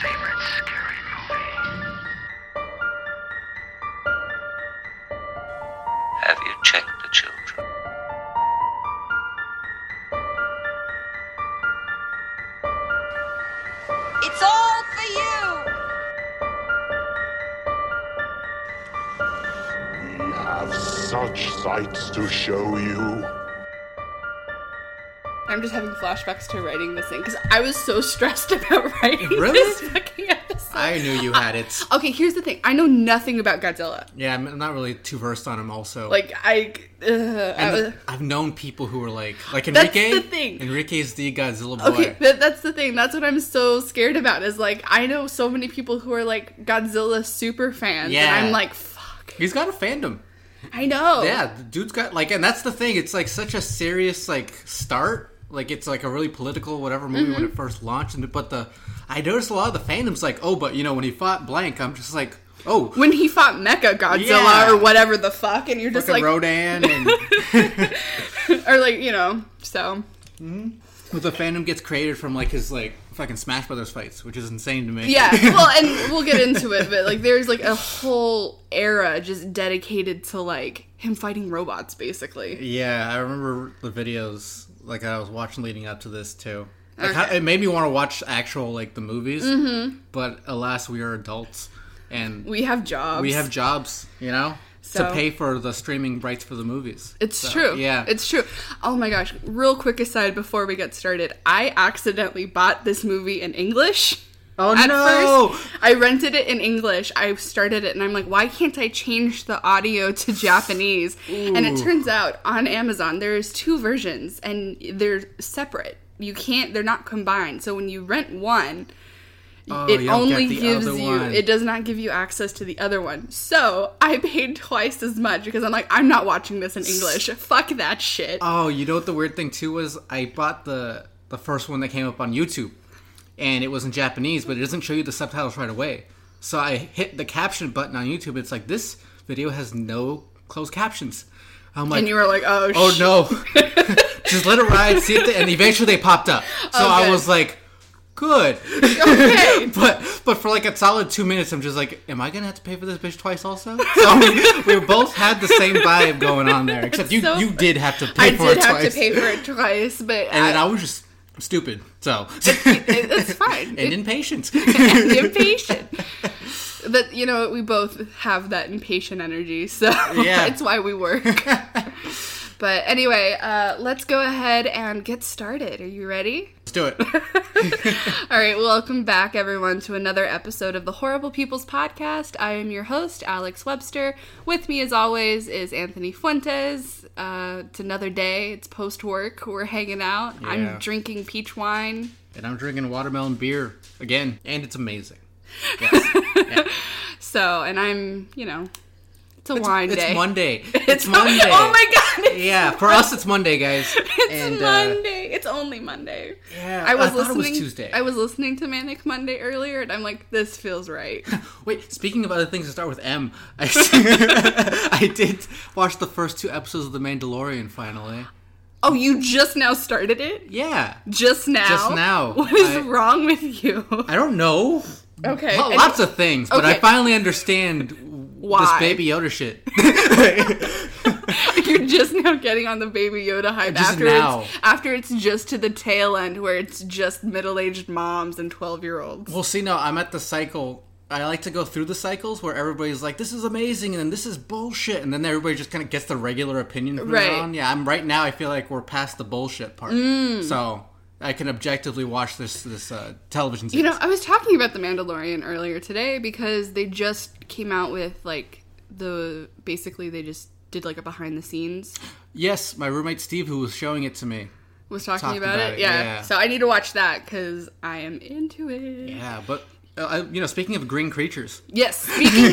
favorite scary movie? Have you checked the children? It's all for you! We have such sights to show you. I'm just having flashbacks to writing this thing because I was so stressed about writing Really? this fucking episode. I knew you had it. Okay, here's the thing. I know nothing about Godzilla. Yeah, I'm not really too versed on him also. I've known people who were like Enrique. That's the thing. Enrique's the Godzilla boy. Okay, that's the thing. That's what I'm so scared about is like, I know so many people who are like Godzilla super fans. Yeah. And I'm like, fuck. He's got a fandom. I know. Yeah, the dude's got and that's the thing. It's like such a serious start. Like it's like a really political whatever movie when it first launched. But I noticed a lot of the fandom's like, oh, but when he fought blank, I'm just like, oh, when he fought Mecha Godzilla or whatever the fuck, and you're just like Rodan and or so. But the fandom gets created from his fucking Smash Brothers fights, which is insane to me. Yeah, well, and we'll get into it, but there's a whole era just dedicated to him fighting robots, basically. Yeah, I remember the videos I was watching leading up to this too. Okay. It made me want to watch actual the movies, but alas, we are adults and we have jobs. To pay for the streaming rights for the movies. It's true. Yeah. It's true. Oh my gosh. Real quick aside before we get started. I accidentally bought this movie in English. Oh, At no! first, I rented it in English. I started it and I'm like, why can't I change the audio to Japanese? Ooh. And it turns out on Amazon there's 2 versions and they're separate. They're not combined. So when you rent one, it only gives you, it does not give you access to the other one. So I paid twice as much because I'm like, I'm not watching this in English. Fuck that shit. Oh, you know what the weird thing too was? I bought the first one that came up on YouTube, and it was in Japanese, but it doesn't show you the subtitles right away. So I hit the caption button on YouTube. It's like, this video has no closed captions. I'm like, and you were like, oh no, just let it ride. See it, and eventually they popped up. So I was like, good. Okay. but for a solid 2 minutes, I'm just like, am I gonna have to pay for this bitch twice also? So we both had the same vibe going on there, except you did have to pay for it twice. I did have to pay for it twice, but and then I was just stupid, so it's fine. And impatient. And impatient. But we both have that impatient energy, so that's why we work. But anyway, let's go ahead and get started. Are you ready? Let's do it. All right, welcome back, everyone, to another episode of the Horrible People's Podcast. I am your host, Alex Webster. With me, as always, is Anthony Fuentes. It's another day. It's post-work. We're hanging out. Yeah. I'm drinking peach wine. And I'm drinking watermelon beer again, and it's amazing. Yes. Yeah. So, and I'm, it's a wine day. It's Monday. It's Monday. Oh my god! Yeah, for us it's Monday, guys. It's Monday. It's only Monday. Yeah, I thought it was Tuesday. I was listening to Manic Monday earlier, and I'm like, this feels right. Wait, speaking of other things that start with M, I did watch the first 2 episodes of The Mandalorian finally. Oh, you just now started it? Yeah. Just now? Just now. What is wrong with you? I don't know. Okay. Lots of things, but I finally understand why this Baby Yoda shit. You're just now getting on the Baby Yoda hype after it's just to the tail end where it's just middle-aged moms and 12-year-olds. Well, see, no, I'm at the cycle. I like to go through the cycles where everybody's like, this is amazing, and then this is bullshit, and then everybody just kind of gets the regular opinion from it on. Yeah, right now I feel like we're past the bullshit part. So I can objectively watch this television series. I was talking about The Mandalorian earlier today because they just came out with basically they just did a behind the scenes. Yes, my roommate Steve, who was showing it to me, was talking about it. Yeah. So I need to watch that because I am into it. Yeah, but speaking of green creatures. Yes, speaking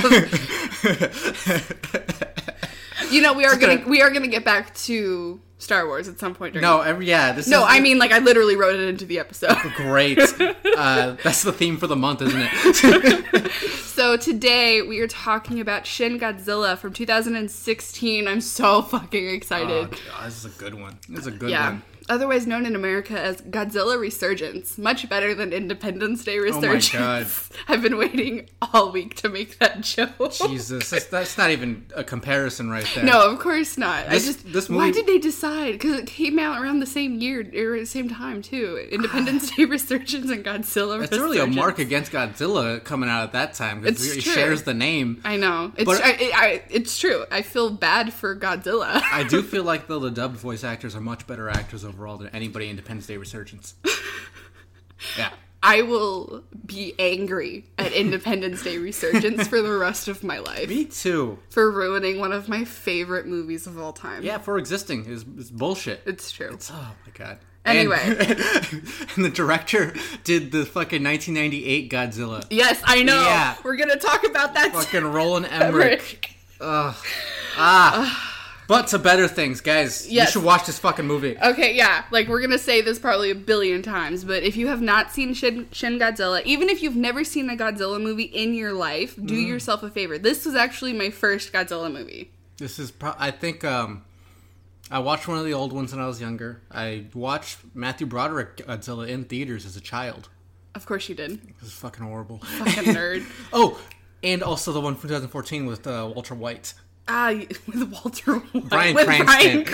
of, we are gonna get back to Star Wars at some point. I mean, I literally wrote it into the episode. Great. That's the theme for the month, isn't it? So today we are talking about Shin Godzilla from 2016. I'm so fucking excited. Oh, God, this is a good one. This is a good one. otherwise known in America as Godzilla Resurgence. Much better than Independence Day Resurgence. Oh my god. I've been waiting all week to make that joke. Jesus, that's not even a comparison right there. No, of course not. This movie... Why did they decide? Because it came out around the same year, or same time, too. Independence Day Resurgence and Godzilla Resurgence. It's really a mark against Godzilla coming out at that time, because it shares the name. I know. It's true. I feel bad for Godzilla. I do feel like, though, the dubbed voice actors are much better actors overall than anybody in Independence Day Resurgence. Yeah. I will be angry at Independence Day Resurgence for the rest of my life. Me too. For ruining one of my favorite movies of all time. Yeah, for existing. It's bullshit. It's true. Oh my god. Anyway. And the director did the fucking 1998 Godzilla. Yes, I know. Yeah. We're going to talk about that fucking Roland Emmerich. Ugh. But to better things, guys. Yes. You should watch this fucking movie. Okay, yeah. Like, we're gonna say this probably a billion times, but if you have not seen Shin Godzilla, even if you've never seen a Godzilla movie in your life, do yourself a favor. This was actually my first Godzilla movie. This is I think, I watched one of the old ones when I was younger. I watched Matthew Broderick Godzilla in theaters as a child. Of course you did. It was fucking horrible. Fucking nerd. Oh, and also the one from 2014 with Walter White. With Walter White. Bryan Cranston.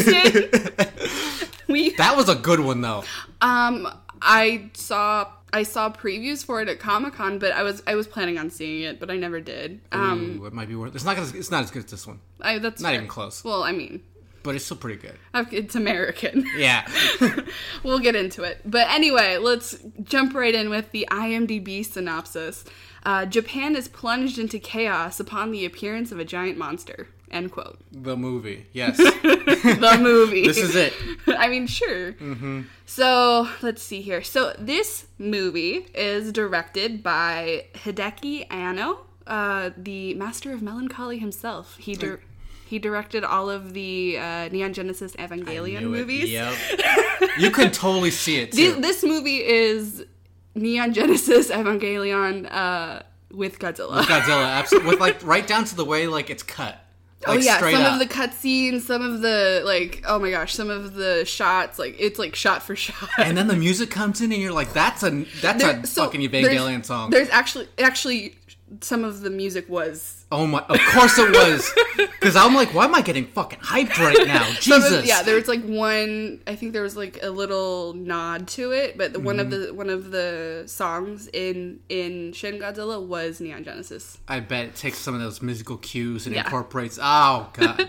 That was a good one, though. I saw previews for it at Comic-Con, but I was planning on seeing it, but I never did. It might be worth. It's not as good as this one. That's not fair. Even close. Well, I mean, but it's still pretty good. It's American. Yeah. We'll get into it. But anyway, let's jump right in with the IMDb synopsis. Japan is plunged into chaos upon the appearance of a giant monster. End quote. The movie, yes. The movie. This is it. I mean, sure. Mm-hmm. So, let's see here. So, this movie is directed by Hideki Anno, the master of melancholy himself. He directed all of the Neon Genesis Evangelion movies. Yep. You can totally see it, too. This movie is Neon Genesis Evangelion with Godzilla. With Godzilla, absolutely. With, like, right down to the way, like, it's cut. Like, some of the cutscenes, some of the, like, oh my gosh, some of the shots, like, it's, like, shot for shot. And then the music comes in and you're like, that's a fucking Evangelion song. There's actually, some of the music was... Oh my, of course it was. Because I'm like, why am I getting fucking hyped right now? Jesus. There was, like, one, I think there was, like, a little nod to it, but one of the songs in Shin Godzilla was Neon Genesis. I bet it takes some of those musical cues and incorporates, oh god.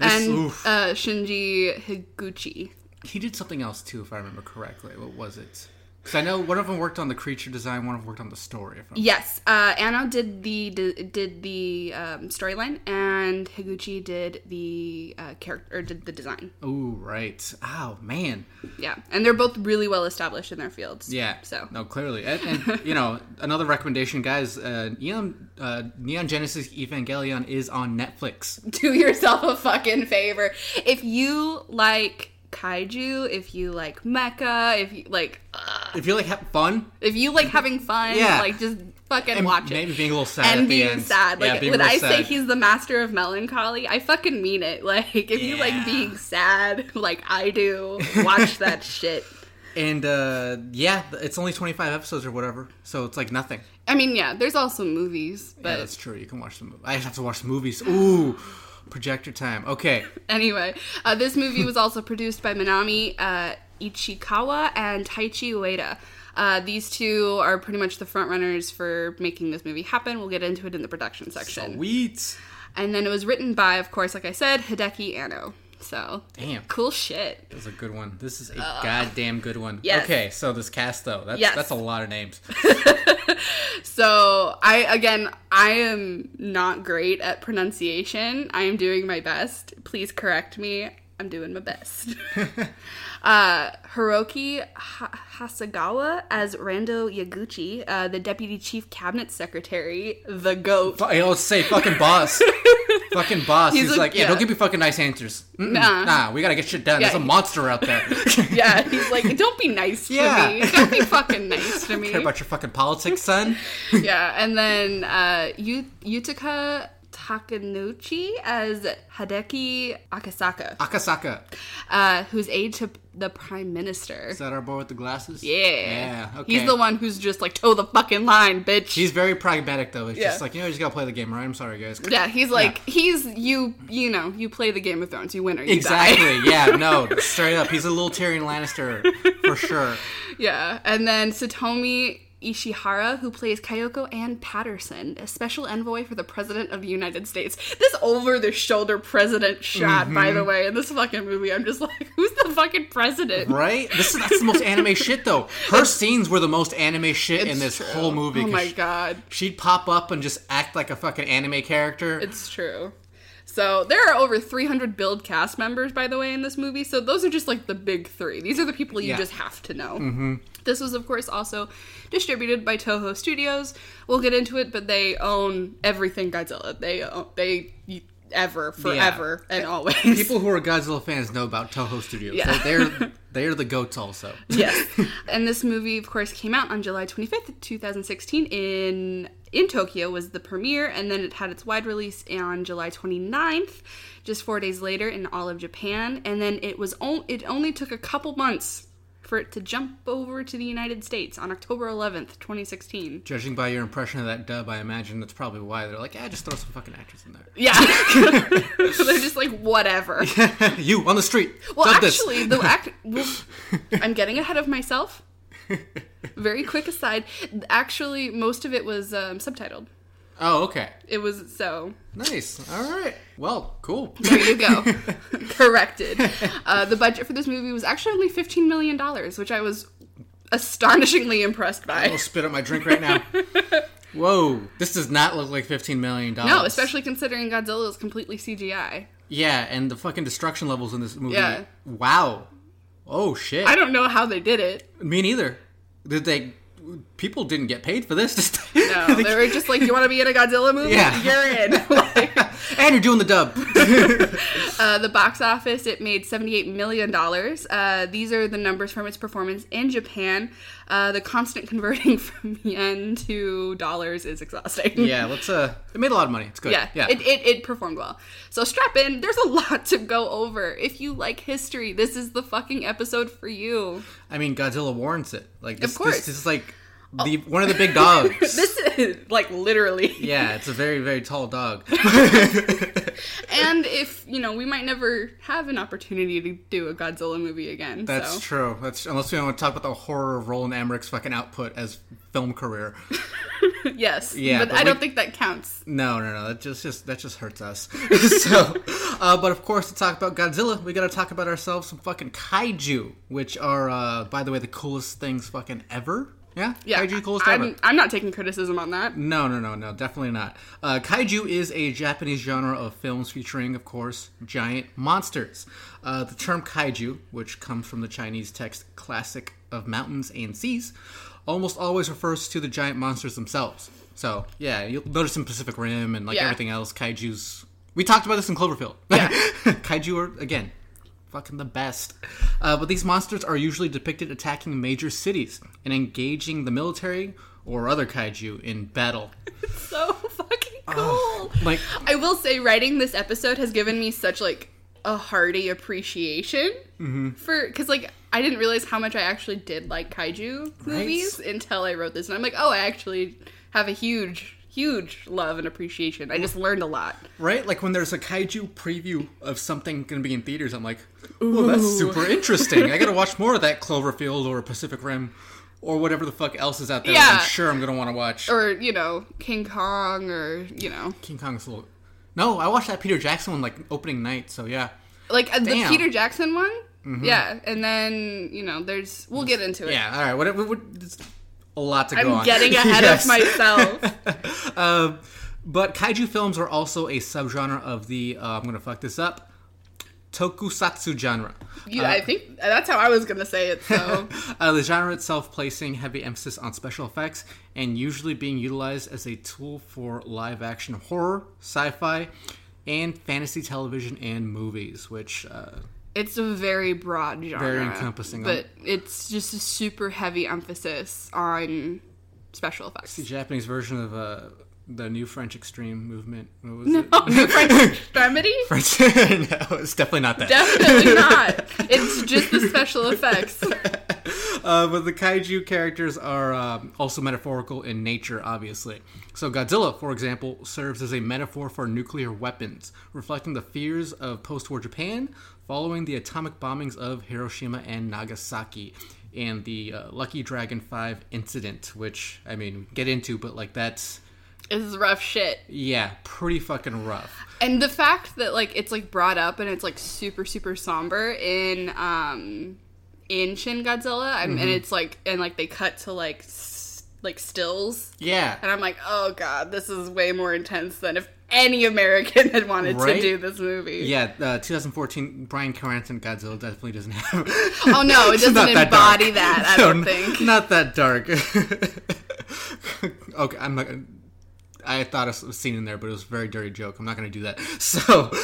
Shinji Higuchi. He did something else too, if I remember correctly. What was it? Because I know one of them worked on the creature design, one of them worked on the story. Yes, Anno did the storyline, and Higuchi did the character, or did the design. Oh, right. Oh, man. Yeah, and they're both really well established in their fields. Yeah. So no, clearly, and you know, another recommendation, guys. Neon Genesis Evangelion is on Netflix. Do yourself a fucking favor if you like kaiju, if you like mecha, if you like fun, if you like having fun, like just fucking watch it. Maybe being a little sad and at the end. Sad. Like when I say he's the master of melancholy, I fucking mean it. Like if you like being sad, like I do, watch that shit. And it's only 25 episodes or whatever, so it's like nothing. I mean, there's also movies, but that's true. You can watch the movie. I have to watch the movies. Ooh. Projector time. Okay. Anyway, this movie was also produced by Minami Ichikawa and Taichi Ueda. These two are pretty much the front runners for making this movie happen. We'll get into it in the production section. Sweet. And then it was written by, of course, like I said, Hideki Anno. So, damn. Cool shit. That was a good one. This is a goddamn good one. Yes. Okay, so this cast, though, that's a lot of names. So, I am not great at pronunciation. I am doing my best. Please correct me. I'm doing my best. Hiroki Hasegawa as Rando Yaguchi, the Deputy Chief Cabinet Secretary, the GOAT. Let's say fucking boss. Fucking boss. He's like, don't give me fucking nice answers. Nah, we gotta get shit done. There's a monster out there. Yeah, he's like, don't be nice to me. Don't be fucking nice to me. Care about your fucking politics, son? Yeah, and then Yutaka Takanouchi as Hideki Akasaka. Akasaka. Who's aide to the Prime Minister. Is that our boy with the glasses? Yeah. Yeah, okay. He's the one who's just like, toe the fucking line, bitch. He's very pragmatic, though. It's just like, you just gotta play the game, right? I'm sorry, guys. Yeah, he's like, you play the Game of Thrones, you win or you exactly, die. Yeah, no, straight up. He's a little Tyrion Lannister, for sure. Yeah, and then Satomi Ishihara, who plays Kayoko Ann Patterson, a special envoy for the President of the United States. This over-the-shoulder president shot, by the way, in this fucking movie. I'm just like, who's the fucking president? Right? That's the most anime shit, though. Her scenes were the most anime shit in this whole movie. Oh my god. She'd pop up and just act like a fucking anime character. It's true. So there are over 300 billed cast members, by the way, in this movie. So those are just like the big three. These are the people you just have to know. Mm-hmm. This was, of course, also distributed by Toho Studios. We'll get into it, but they own everything Godzilla. They forever, and always. People who are Godzilla fans know about Toho Studios. Yeah. They're the goats also. Yes. And this movie, of course, came out on July 25th, 2016 in Tokyo was the premiere, and then it had its wide release on July 29th, just 4 days later in all of Japan, and then it only took a couple months for it to jump over to the United States on October 11th, 2016. Judging by your impression of that dub, I imagine that's probably why they're like, just throw some fucking actors in there. Yeah. So they're just like, whatever. You, on the street. Well, actually, I'm getting ahead of myself. Very quick aside. Actually, most of it was subtitled. Oh, okay. It was so... Nice. All right. Well, cool. There you go. Corrected. The budget for this movie was actually only $15 million, which I was astonishingly impressed by. I'll spit up my drink right now. Whoa. This does not look like $15 million. No, especially considering Godzilla is completely CGI. Yeah, and the fucking destruction levels in this movie. Yeah. Wow. Oh, shit. I don't know how they did it. Me neither. People didn't get paid for this. No, they were just like, you want to be in a Godzilla movie? Yeah. You're in. And you're doing the dub. The box office, it made $78 million. These are the numbers from its performance in Japan. The constant converting from yen to dollars is exhausting. Yeah, it made a lot of money. It's good. Yeah. It performed well. So strap in. There's a lot to go over. If you like history, this is the fucking episode for you. I mean, Godzilla warrants it. Of course. This is like one of the big dogs. This is, like, literally. Yeah, it's a very, very tall dog. And if, we might never have an opportunity to do a Godzilla movie again. That's true. Unless we want to talk about the horror of Roland Emmerich's fucking output as film career. Yes. Yeah, but I don't think that counts. No. That just hurts us. But of course, to talk about Godzilla, we gotta talk about ourselves some fucking kaiju, which are, by the way, the coolest things fucking ever. Yeah, kaiju coolest ever. I'm not taking criticism on that. No, definitely not. Kaiju is a Japanese genre of films featuring, of course, giant monsters. The term kaiju, which comes from the Chinese text classic of mountains and seas, almost always refers to the giant monsters themselves. So, yeah, you'll notice in Pacific Rim and everything else, kaijus... We talked about this in Cloverfield. Yeah. Kaiju are, again... fucking the best. But these monsters are usually depicted attacking major cities and engaging the military or other kaiju in battle. It's so fucking cool. I will say, writing this episode has given me such, a hearty appreciation for... Because, I didn't realize how much I actually did like kaiju movies until I wrote this. And I'm like, I actually have a huge love and appreciation. I just learned a lot. Right? Like when there's a kaiju preview of something going to be in theaters, I'm like, oh, that's super interesting. I got to watch more of that Cloverfield or Pacific Rim or whatever the fuck else is out there. I'm sure I'm going to want to watch. Or, King Kong or, King Kong's a little... No, I watched that Peter Jackson one opening night, so yeah. The Peter Jackson one? Mm-hmm. Yeah, and then, there's... We'll get into it. Yeah, all right. What a lot to go on. I'm getting ahead of myself. But kaiju films are also a subgenre of the, I'm going to fuck this up, tokusatsu genre. I think that's how I was going to say it, so. The genre itself placing heavy emphasis on special effects and usually being utilized as a tool for live-action horror, sci-fi, and fantasy television and movies, which... it's a very broad genre. Very encompassing. But it's just a super heavy emphasis on special effects. It's the Japanese version of The New French Extreme movement. What was No, it? New French Extremity? French. No, it's definitely not that. Definitely not. It's just the special effects. But the kaiju characters are also metaphorical in nature, obviously. So Godzilla, for example, serves as a metaphor for nuclear weapons, reflecting the fears of post-war Japan following the atomic bombings of Hiroshima and Nagasaki and the Lucky Dragon 5 incident, which, I mean, get into, but like that's... It's rough shit. Yeah, pretty fucking rough. And the fact that like it's like brought up and it's like super super somber in Shin Godzilla, and it's like they cut to like stills. Yeah. And I'm like, oh god, this is way more intense than if any American had wanted to do this movie. Yeah, 2014 Bryan Cranston Godzilla definitely doesn't have. Oh no, it doesn't embody that. I don't think. Not that dark. Okay, I'm not. I thought it was a scene in there, but it was a very dirty joke. I'm not going to do that. So,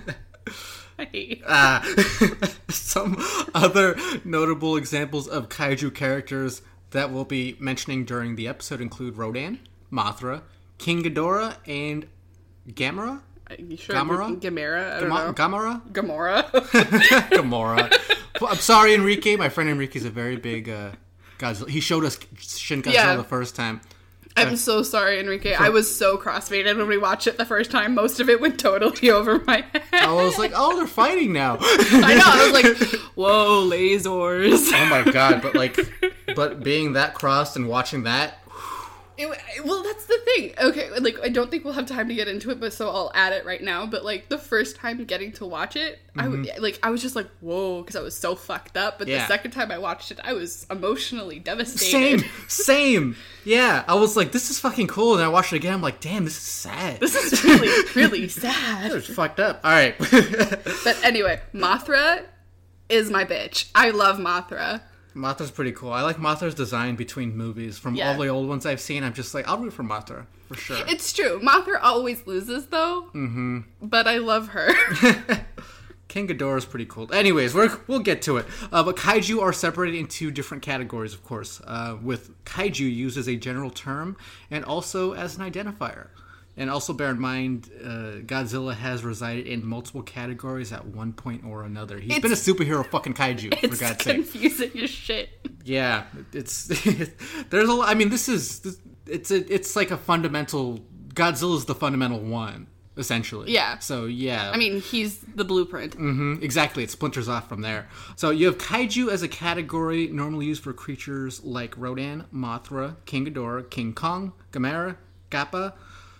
some other notable examples of kaiju characters that we'll be mentioning during the episode include Rodan, Mothra, King Ghidorah, and Gamera. You sure? Gamera? Gamera? I don't know. Gamera? Gamora? Gamora. Well, I'm sorry, Enrique. My friend Enrique is a very big Godzilla. He showed us Shin Godzilla the first time. I'm so sorry, Enrique. I was so crossfaded when we watched it the first time. Most of it went totally over my head. I was like, oh, they're fighting now. I know. I was like, whoa, lasers. Oh my god, but being that crossed and watching that... Well, that's the thing. Okay, like, I don't think we'll have time to get into it, but so I'll add it right now. But, like, the first time getting to watch it, I was just like, whoa, because I was so fucked up. But the second time I watched it, I was emotionally devastated. Same. Yeah, I was like, this is fucking cool. And I watched it again, I'm like, damn, this is sad. This is really, really sad. It's fucked up. All right. But anyway, Mothra is my bitch. I love Mothra. Mothra's pretty cool. I like Mothra's design between movies. From all the old ones I've seen, I'm just like, I'll root for Mothra, for sure. It's true. Mothra always loses, though. Mm-hmm. But I love her. King Ghidorah is pretty cool. Anyways, we'll get to it. But kaiju are separated into different categories, of course, with kaiju used as a general term and also as an identifier. And also bear in mind, Godzilla has resided in multiple categories at one point or another. He's been a superhero fucking kaiju, for God's sake. It's confusing as shit. Yeah, it's there's a lot. I mean, it's like a fundamental. Godzilla's the fundamental one, essentially. Yeah. So yeah. I mean, he's the blueprint. Mm-hmm. Exactly. It splinters off from there. So you have kaiju as a category normally used for creatures like Rodan, Mothra, King Ghidorah, King Kong, Gamera, Kappa,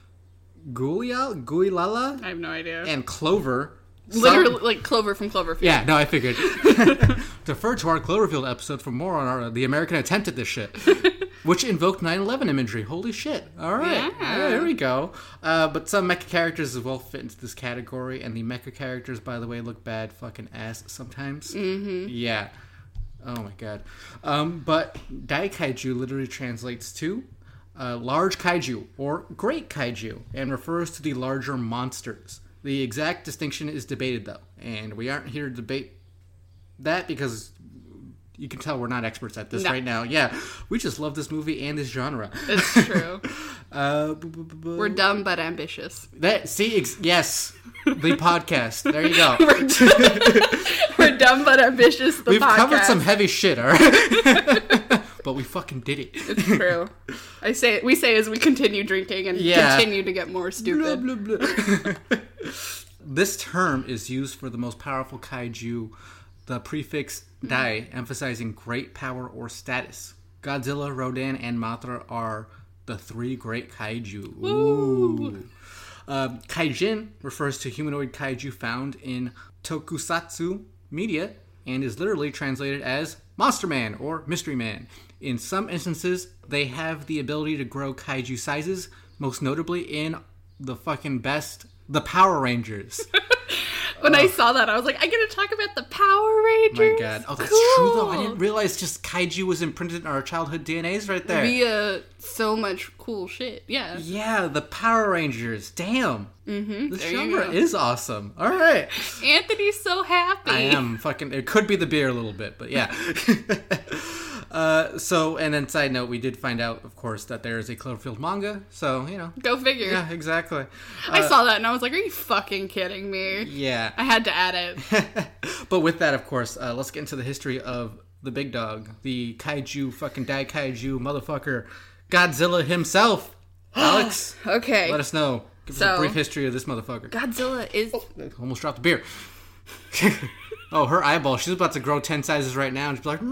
Guilala? I have no idea. And Clover. Literally, like Clover from Cloverfield. Yeah, no, I figured. Defer to our Cloverfield episode for more on the American attempt at this shit. Which invoked 9/11 imagery. Holy shit. All right. Yeah, there we go. But some mecha characters as well fit into this category. And the mecha characters, by the way, look bad fucking ass sometimes. Mm-hmm. Yeah. Oh my god. But Daikaiju literally translates to large kaiju or great kaiju and refers to the larger monsters. The exact distinction is debated, though, and we aren't here to debate that because you can tell we're not experts at this right now. Yeah, we just love this movie and this genre. It's true. We're dumb but ambitious. Yes, the podcast. There you go. We're dumb but ambitious. We've covered some heavy shit, all right? But we fucking did it. It's true. We say as we continue drinking and continue to get more stupid. Blah, blah, blah. This term is used for the most powerful kaiju, the prefix dai, emphasizing great power or status. Godzilla, Rodan, and Mothra are the three great kaiju. Ooh. Kaijin refers to humanoid kaiju found in tokusatsu media and is literally translated as Monster Man or Mystery Man. In some instances, they have the ability to grow kaiju sizes, most notably in the fucking best, the Power Rangers. When I saw that, I was like, I'm going to talk about the Power Rangers. My God. Oh, that's true, though. I didn't realize just kaiju was imprinted in our childhood DNAs right there. Via so much cool shit. Yeah. Yeah, the Power Rangers. Damn. Mm-hmm. This genre is awesome. All right. Anthony's so happy. I am fucking... It could be the beer a little bit, but yeah. And then side note, we did find out, of course, that there is a Cloverfield manga. So, Go figure. Yeah, exactly. I saw that and I was like, are you fucking kidding me? Yeah. I had to add it. But with that, of course, let's get into the history of the big dog. The kaiju, fucking Daikaiju motherfucker, Godzilla himself. Alex. Okay. Let us know. Give us a brief history of this motherfucker. Godzilla is... Almost dropped the beer. Oh, her eyeball. She's about to grow 10 sizes right now and she's like...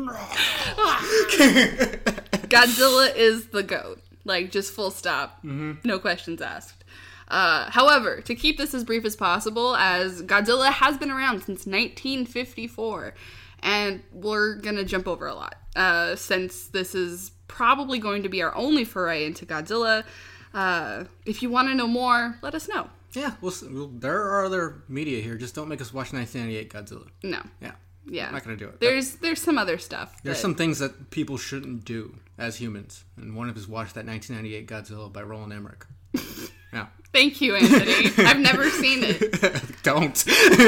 Godzilla is the GOAT. Like, just full stop. Mm-hmm. No questions asked. However, to keep this as brief as possible, as Godzilla has been around since 1954, and we're gonna jump over a lot, since this is probably going to be our only foray into Godzilla. If you want to know more, let us know. Yeah, there are other media here. Just don't make us watch 1998 Godzilla. No. Yeah. I'm not going to do it. There's some other stuff. There's some things that people shouldn't do as humans. And one of us watch that 1998 Godzilla by Roland Emmerich. Yeah. Thank you, Anthony. I've never seen it. Don't.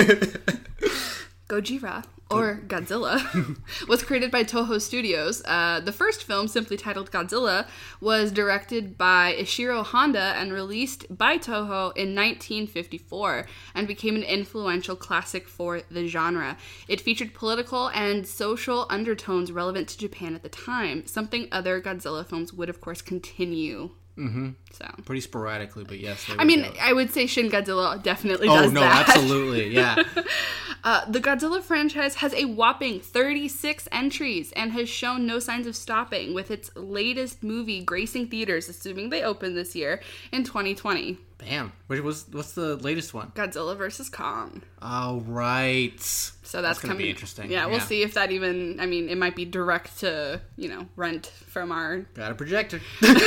Gojira, or Godzilla, was created by Toho Studios. The first film, simply titled Godzilla, was directed by Ishiro Honda and released by Toho in 1954 and became an influential classic for the genre. It featured political and social undertones relevant to Japan at the time, something other Godzilla films would, of course, continue. Mm-hmm. So pretty sporadically, but yes. I would say Shin Godzilla definitely does that. Oh, no, absolutely, yeah. The Godzilla franchise has a whopping 36 entries and has shown no signs of stopping, with its latest movie gracing theaters, assuming they open this year, in 2020. Bam. What's the latest one? Godzilla vs. Kong. Oh, right. So that's going to be interesting. Yeah, we'll see if that even... I mean, it might be direct to, rent from our... Got a projector.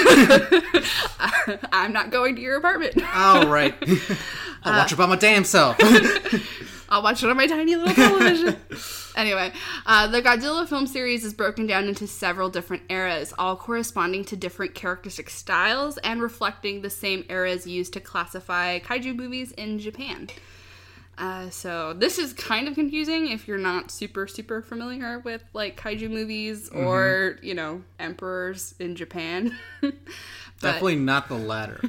I'm not going to your apartment. Oh, right. I'll watch it by my damn self. I'll watch it on my tiny little television. Anyway, the Godzilla film series is broken down into several different eras, all corresponding to different characteristic styles and reflecting the same eras used to classify kaiju movies in Japan. So this is kind of confusing if you're not super, super familiar with, like, kaiju movies or, emperors in Japan. Definitely not the latter.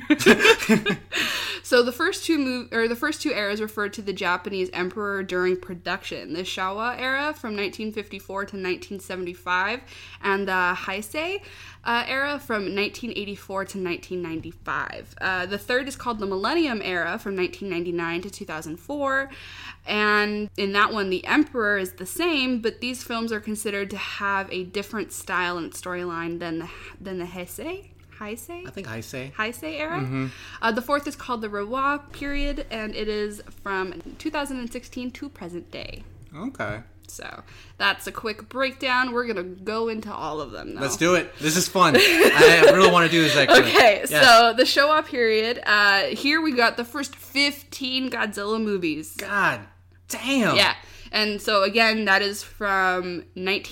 So the first two eras referred to the Japanese emperor during production: the Showa era from 1954 to 1975, and the Heisei era from 1984 to 1995. The third is called the Millennium era from 1999 to 2004, and in that one the emperor is the same, but these films are considered to have a different style and storyline than the Heisei. I think Heisei era. Mm-hmm. The fourth is called the Reiwa period, and it is from 2016 to present day. Okay. So that's a quick breakdown. We're gonna go into all of them, though. Let's do it. This is fun. I really want to do this, actually. Okay, yes. So the Showa period. Here we got the first 15 Godzilla movies. God damn. Yeah. And so again, that is from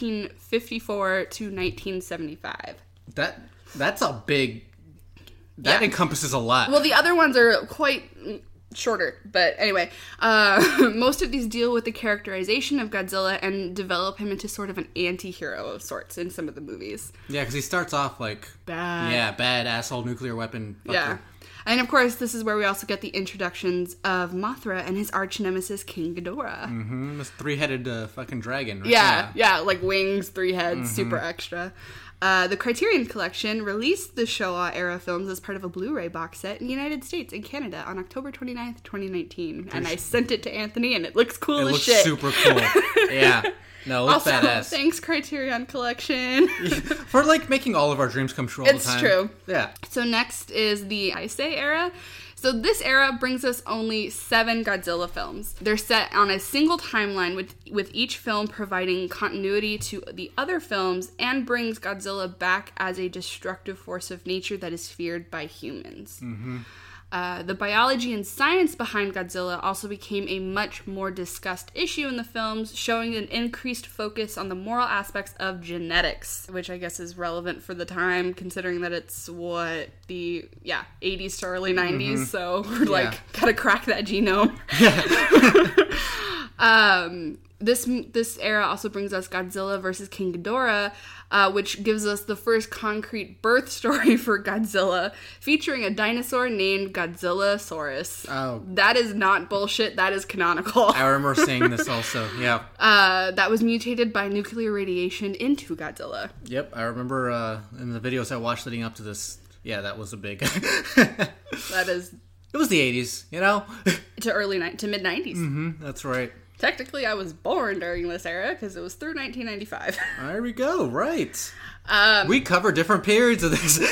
1954 to 1975. That's a big... That encompasses a lot. Well, the other ones are quite shorter. But anyway, most of these deal with the characterization of Godzilla and develop him into sort of an anti-hero of sorts in some of the movies. Yeah, because he starts off like... bad. Yeah, bad asshole nuclear weapon fucker. Yeah. And of course, this is where we also get the introductions of Mothra and his arch nemesis, King Ghidorah. Mm-hmm. This three-headed fucking dragon, right? Yeah, like wings, 3 heads, super extra. The Criterion Collection released the Showa era films as part of a Blu-ray box set in the United States and Canada on October 29th, 2019. And I sent it to Anthony, and it looks cool as shit. It looks super cool. Yeah. No, it looks badass. Thanks, Criterion Collection. For, like, making all of our dreams come true all the time. It's true. Yeah. So next is the Heisei era. So this era brings us only 7 Godzilla films. They're set on a single timeline with each film providing continuity to the other films and brings Godzilla back as a destructive force of nature that is feared by humans. Mm-hmm. The biology and science behind Godzilla also became a much more discussed issue in the films, showing an increased focus on the moral aspects of genetics, which I guess is relevant for the time, considering that it's, the 80s to early 90s, mm-hmm. So we're gotta crack that genome. This era also brings us Godzilla vs. King Ghidorah, which gives us the first concrete birth story for Godzilla, featuring a dinosaur named Godzillasaurus. Oh. That is not bullshit. That is canonical. I remember seeing this also, yeah. That was mutated by nuclear radiation into Godzilla. Yep, I remember in the videos I watched leading up to this, yeah, that was a big... That is... It was the 80s, you know? to mid-90s. Mm-hmm, that's right. Technically, I was born during this era because it was through 1995. There we go, right. We cover different periods of this.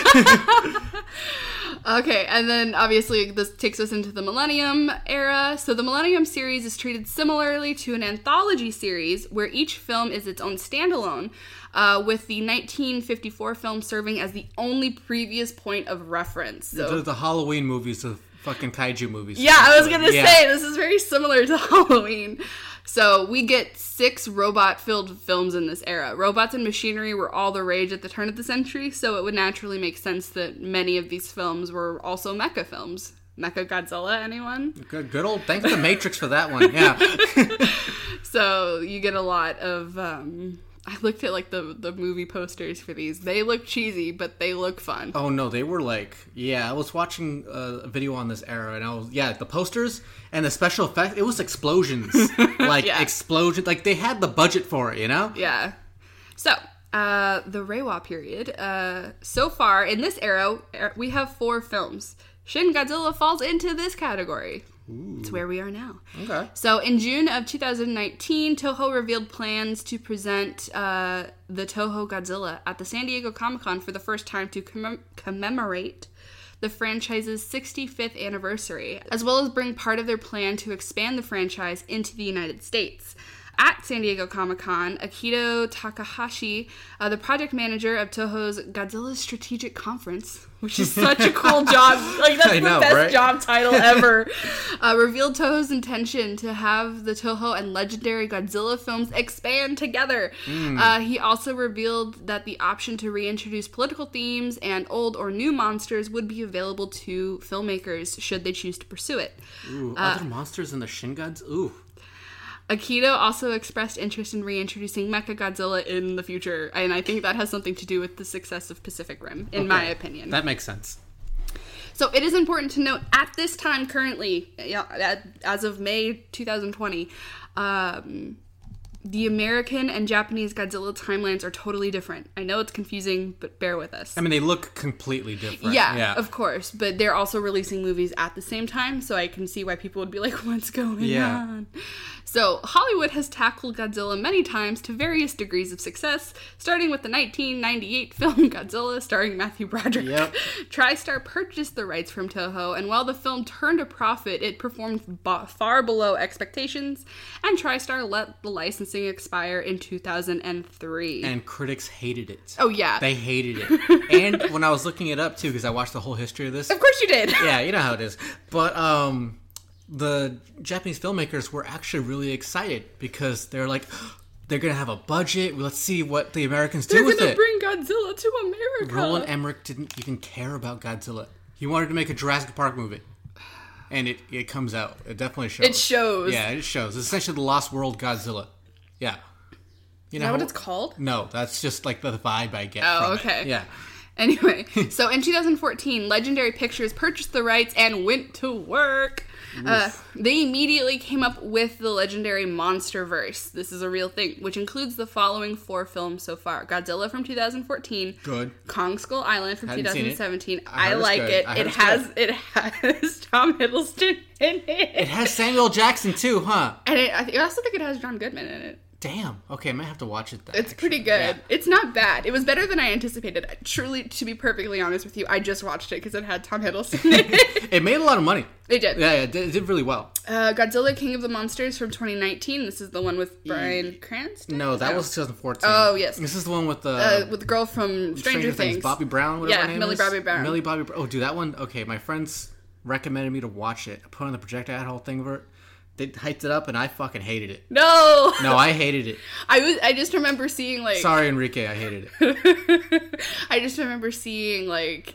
Okay, and then obviously this takes us into the Millennium era. So the Millennium series is treated similarly to an anthology series where each film is its own standalone, with the 1954 film serving as the only previous point of reference. So the Halloween movies, the fucking kaiju movies. Yeah, I was gonna say, this is very similar to Halloween. So we get 6 robot-filled films in this era. Robots and machinery were all the rage at the turn of the century, so it would naturally make sense that many of these films were also mecha films. Mecha Godzilla, anyone? Good old, thanks to Matrix for that one, yeah. So you get a lot of... I looked at like the movie posters for these. They look cheesy, but they look fun. Oh no, they were like, I was watching a video on this era, and the posters and the special effects, it was explosions. Explosions, like they had the budget for it, you know? Yeah. So, the Reiwa period, so far in this era, we have 4 films. Shin Godzilla falls into this category. Ooh. It's where we are now. Okay. So in June of 2019, Toho revealed plans to present the Toho Godzilla at the San Diego Comic-Con for the first time to commemorate the franchise's 65th anniversary, as well as bring part of their plan to expand the franchise into the United States. At San Diego Comic-Con, Akito Takahashi, the project manager of Toho's Godzilla Strategic Conference, which is such a cool job, like that's the best job title ever, revealed Toho's intention to have the Toho and legendary Godzilla films expand together. He also revealed that the option to reintroduce political themes and old or new monsters would be available to filmmakers should they choose to pursue it. Ooh, other monsters in the Shin Gods? Ooh. Akito also expressed interest in reintroducing Mechagodzilla in the future, and I think that has something to do with the success of Pacific Rim, in my opinion. That makes sense. So it is important to note, at this time currently, as of May 2020, the American and Japanese Godzilla timelines are totally different. I know it's confusing, but bear with us. I mean, they look completely different. Yeah, of course. But they're also releasing movies at the same time, so I can see why people would be like, what's going on? So, Hollywood has tackled Godzilla many times to various degrees of success, starting with the 1998 film Godzilla starring Matthew Broderick. Yep. TriStar purchased the rights from Toho, and while the film turned a profit, it performed far below expectations, and TriStar let the licensing expire in 2003. And critics hated it. Oh, yeah. They hated it. And when I was looking it up, too, because I watched the whole history of this. Of course you did. Yeah, you know how it is. But, the Japanese filmmakers were actually really excited because they're like, they're going to have a budget. Let's see what the Americans do with it. They're going to bring Godzilla to America. Roland Emmerich didn't even care about Godzilla. He wanted to make a Jurassic Park movie. And it comes out. It definitely shows. It shows. Yeah, it shows. It's essentially the Lost World Godzilla. Yeah. You know is that what it's called? No, that's just like the vibe I get from it. Yeah. Anyway, so in 2014, Legendary Pictures purchased the rights and went to work. They immediately came up with the legendary Monsterverse. This is a real thing, which includes the following 4 films so far. Godzilla from 2014. Good. Kong Skull Island from 2017. I like it. It has Tom Hiddleston in it. It has Samuel Jackson too, huh? And I also think it has John Goodman in it. Damn. Okay, I might have to watch it then. It's pretty good. Yeah. It's not bad. It was better than I anticipated. Truly, to be perfectly honest with you, I just watched it because it had Tom Hiddleston in it. It made a lot of money. It did. Yeah, it did really well. Godzilla King of the Monsters from 2019. This is the one with Bryan Cranston? No, that was 2014. Oh, yes. This is the one with the girl from Stranger Things. Bobby Brown, whatever her name Millie is. Bobby Brown. Millie Bobby Brown. Oh, dude, that one, okay, my friends recommended me to watch it. I put on the projector, I had a whole thing of it. They hyped it up, and I fucking hated it. No, I hated it. I just remember seeing like. Sorry, Enrique, I hated it. I just remember seeing like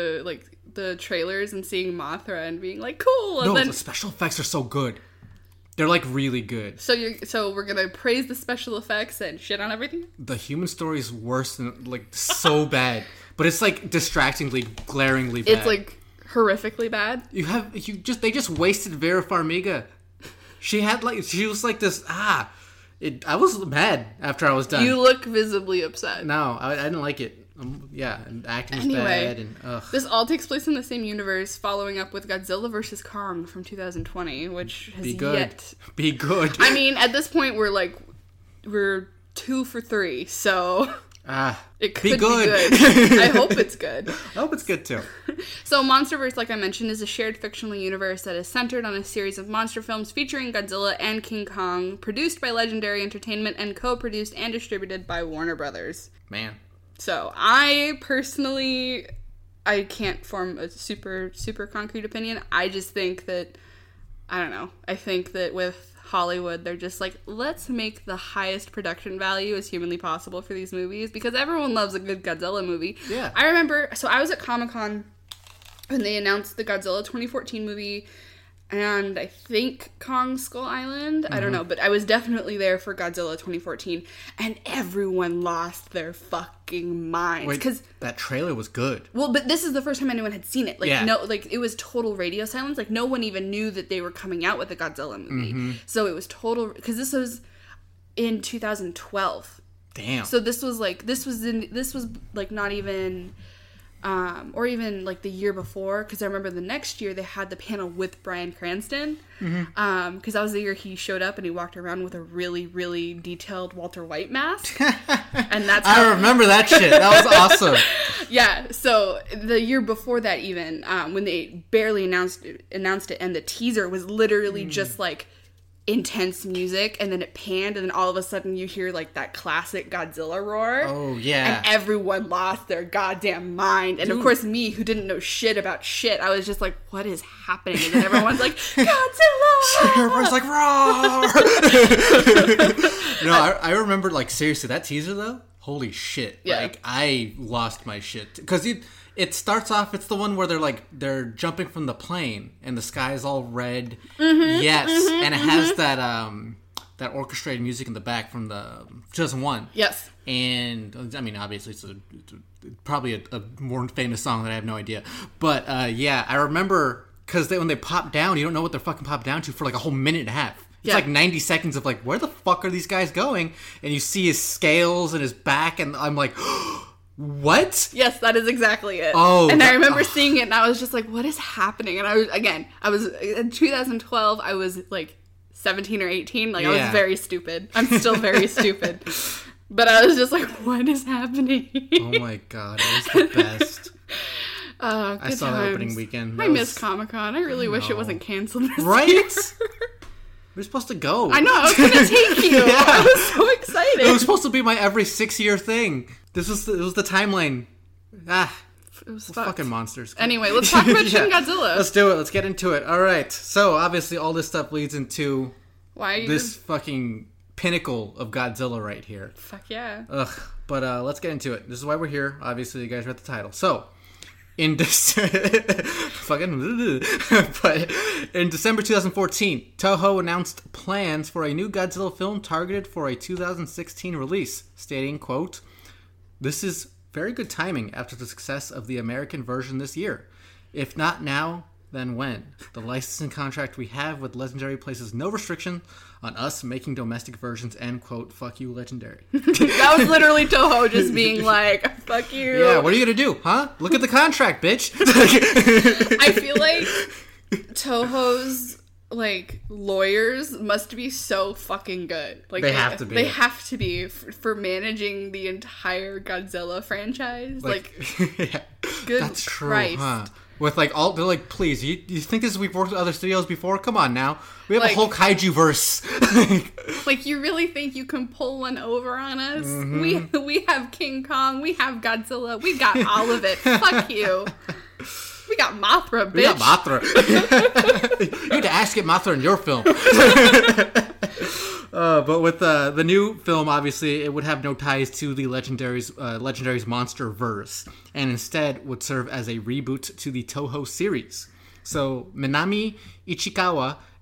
the trailers and seeing Mothra and being like, cool. And no, then the special effects are so good. They're like really good. So we're gonna praise the special effects and shit on everything? The human story is worse than, like, so bad. But it's like distractingly, glaringly bad. It's like horrifically bad. They just wasted Vera Farmiga. She was like this. I was mad after I was done. You look visibly upset. No, I didn't like it. And acting was bad. And this all takes place in the same universe, following up with Godzilla vs. Kong from 2020, which has yet... Be good. I mean, at this point, we're 2 for 3, so... it could be good. I hope it's good. I hope it's good, too. So MonsterVerse, like I mentioned, is a shared fictional universe that is centered on a series of monster films featuring Godzilla and King Kong, produced by Legendary Entertainment and co-produced and distributed by Warner Brothers. Man. So, I personally, I can't form a super, super concrete opinion. I just think that, I don't know, I think that with Hollywood, they're just like, let's make the highest production value as humanly possible for these movies, because everyone loves a good Godzilla movie. Yeah. I remember, so I was at Comic-Con when they announced the Godzilla 2014 movie, and I think Kong Skull Island. I don't know, but I was definitely there for Godzilla 2014, and everyone lost their fucking minds. Wait, that trailer was good. Well, but this is the first time anyone had seen it. It was total radio silence. Like, no one even knew that they were coming out with a Godzilla movie. So it was total, because this was in 2012. Damn. So this was not even... or even like the year before, because I remember the next year they had the panel with Bryan Cranston, because that was the year he showed up and he walked around with a really, really detailed Walter White mask, and that's I remember that shit. That was awesome. Yeah. So the year before that, even when they barely announced it, and the teaser was literally just like intense music, and then it panned, and then all of a sudden you hear like that classic Godzilla roar. Oh yeah. And everyone lost their goddamn mind. And of course me, who didn't know shit about shit, I was just like, what is happening? And then everyone's like, Godzilla! Everyone's like, roar! I remember, like, seriously, that teaser though, holy shit. Yeah. Like, I lost my shit. Because it starts off, it's the one where they're jumping from the plane and the sky is all red. Yes. And it has that orchestrated music in the back from the 2001. Yes. And I mean, obviously it's probably a more famous song that I have no idea. But yeah, I remember, because when they pop down, you don't know what they're fucking popped down to for like a whole minute and a half. It's like 90 seconds of like, where the fuck are these guys going? And you see his scales and his back, and I'm like, what? Yes, that is exactly it. Oh, and I remember seeing it, and I was just like, what is happening? And I was in 2012, I was like 17 or 18. Like, I was very stupid. I'm still very stupid. But I was just like, what is happening? Oh my god, it was the best. I saw the opening weekend. I miss Comic-Con. I really wish it wasn't canceled this right? year. We're supposed to go. I know, I was going to take you. Yeah. I was so excited. It was supposed to be my every 6-year thing. It was the timeline. It was fucking monsters. Anyway, let's talk about Shin Godzilla. Let's do it. Let's get into it. All right. So, obviously, all this stuff leads into this fucking pinnacle of Godzilla right here. Fuck yeah. Ugh. But let's get into it. This is why we're here. Obviously, you guys read the title. So, in December 2014, Toho announced plans for a new Godzilla film targeted for a 2016 release, stating, quote, "This is very good timing after the success of the American version this year. If not now, then when? The licensing contract we have with Legendary places no restriction on us making domestic versions," end quote. Fuck you, Legendary. That was literally Toho just being like, fuck you. Yeah, what are you gonna do, huh? Look at the contract, bitch. I feel like Toho's like lawyers must be so fucking good. Like they have to be. They have to be for managing the entire Godzilla franchise. Like yeah, good that's true, Christ. Huh? With like all, they're like, please, you think this is, we've worked with other studios before? Come on now, we have a whole kaiju verse. Like, you really think you can pull one over on us? Mm-hmm. We have King Kong, we have Godzilla, we got all of it. Fuck you. We got Mothra, bitch. We got Mothra. You had to ask it Mothra in your film. But with the new film, obviously, it would have no ties to the Legendary's Monsterverse, and instead would serve as a reboot to the Toho series. So Minami Ichikawa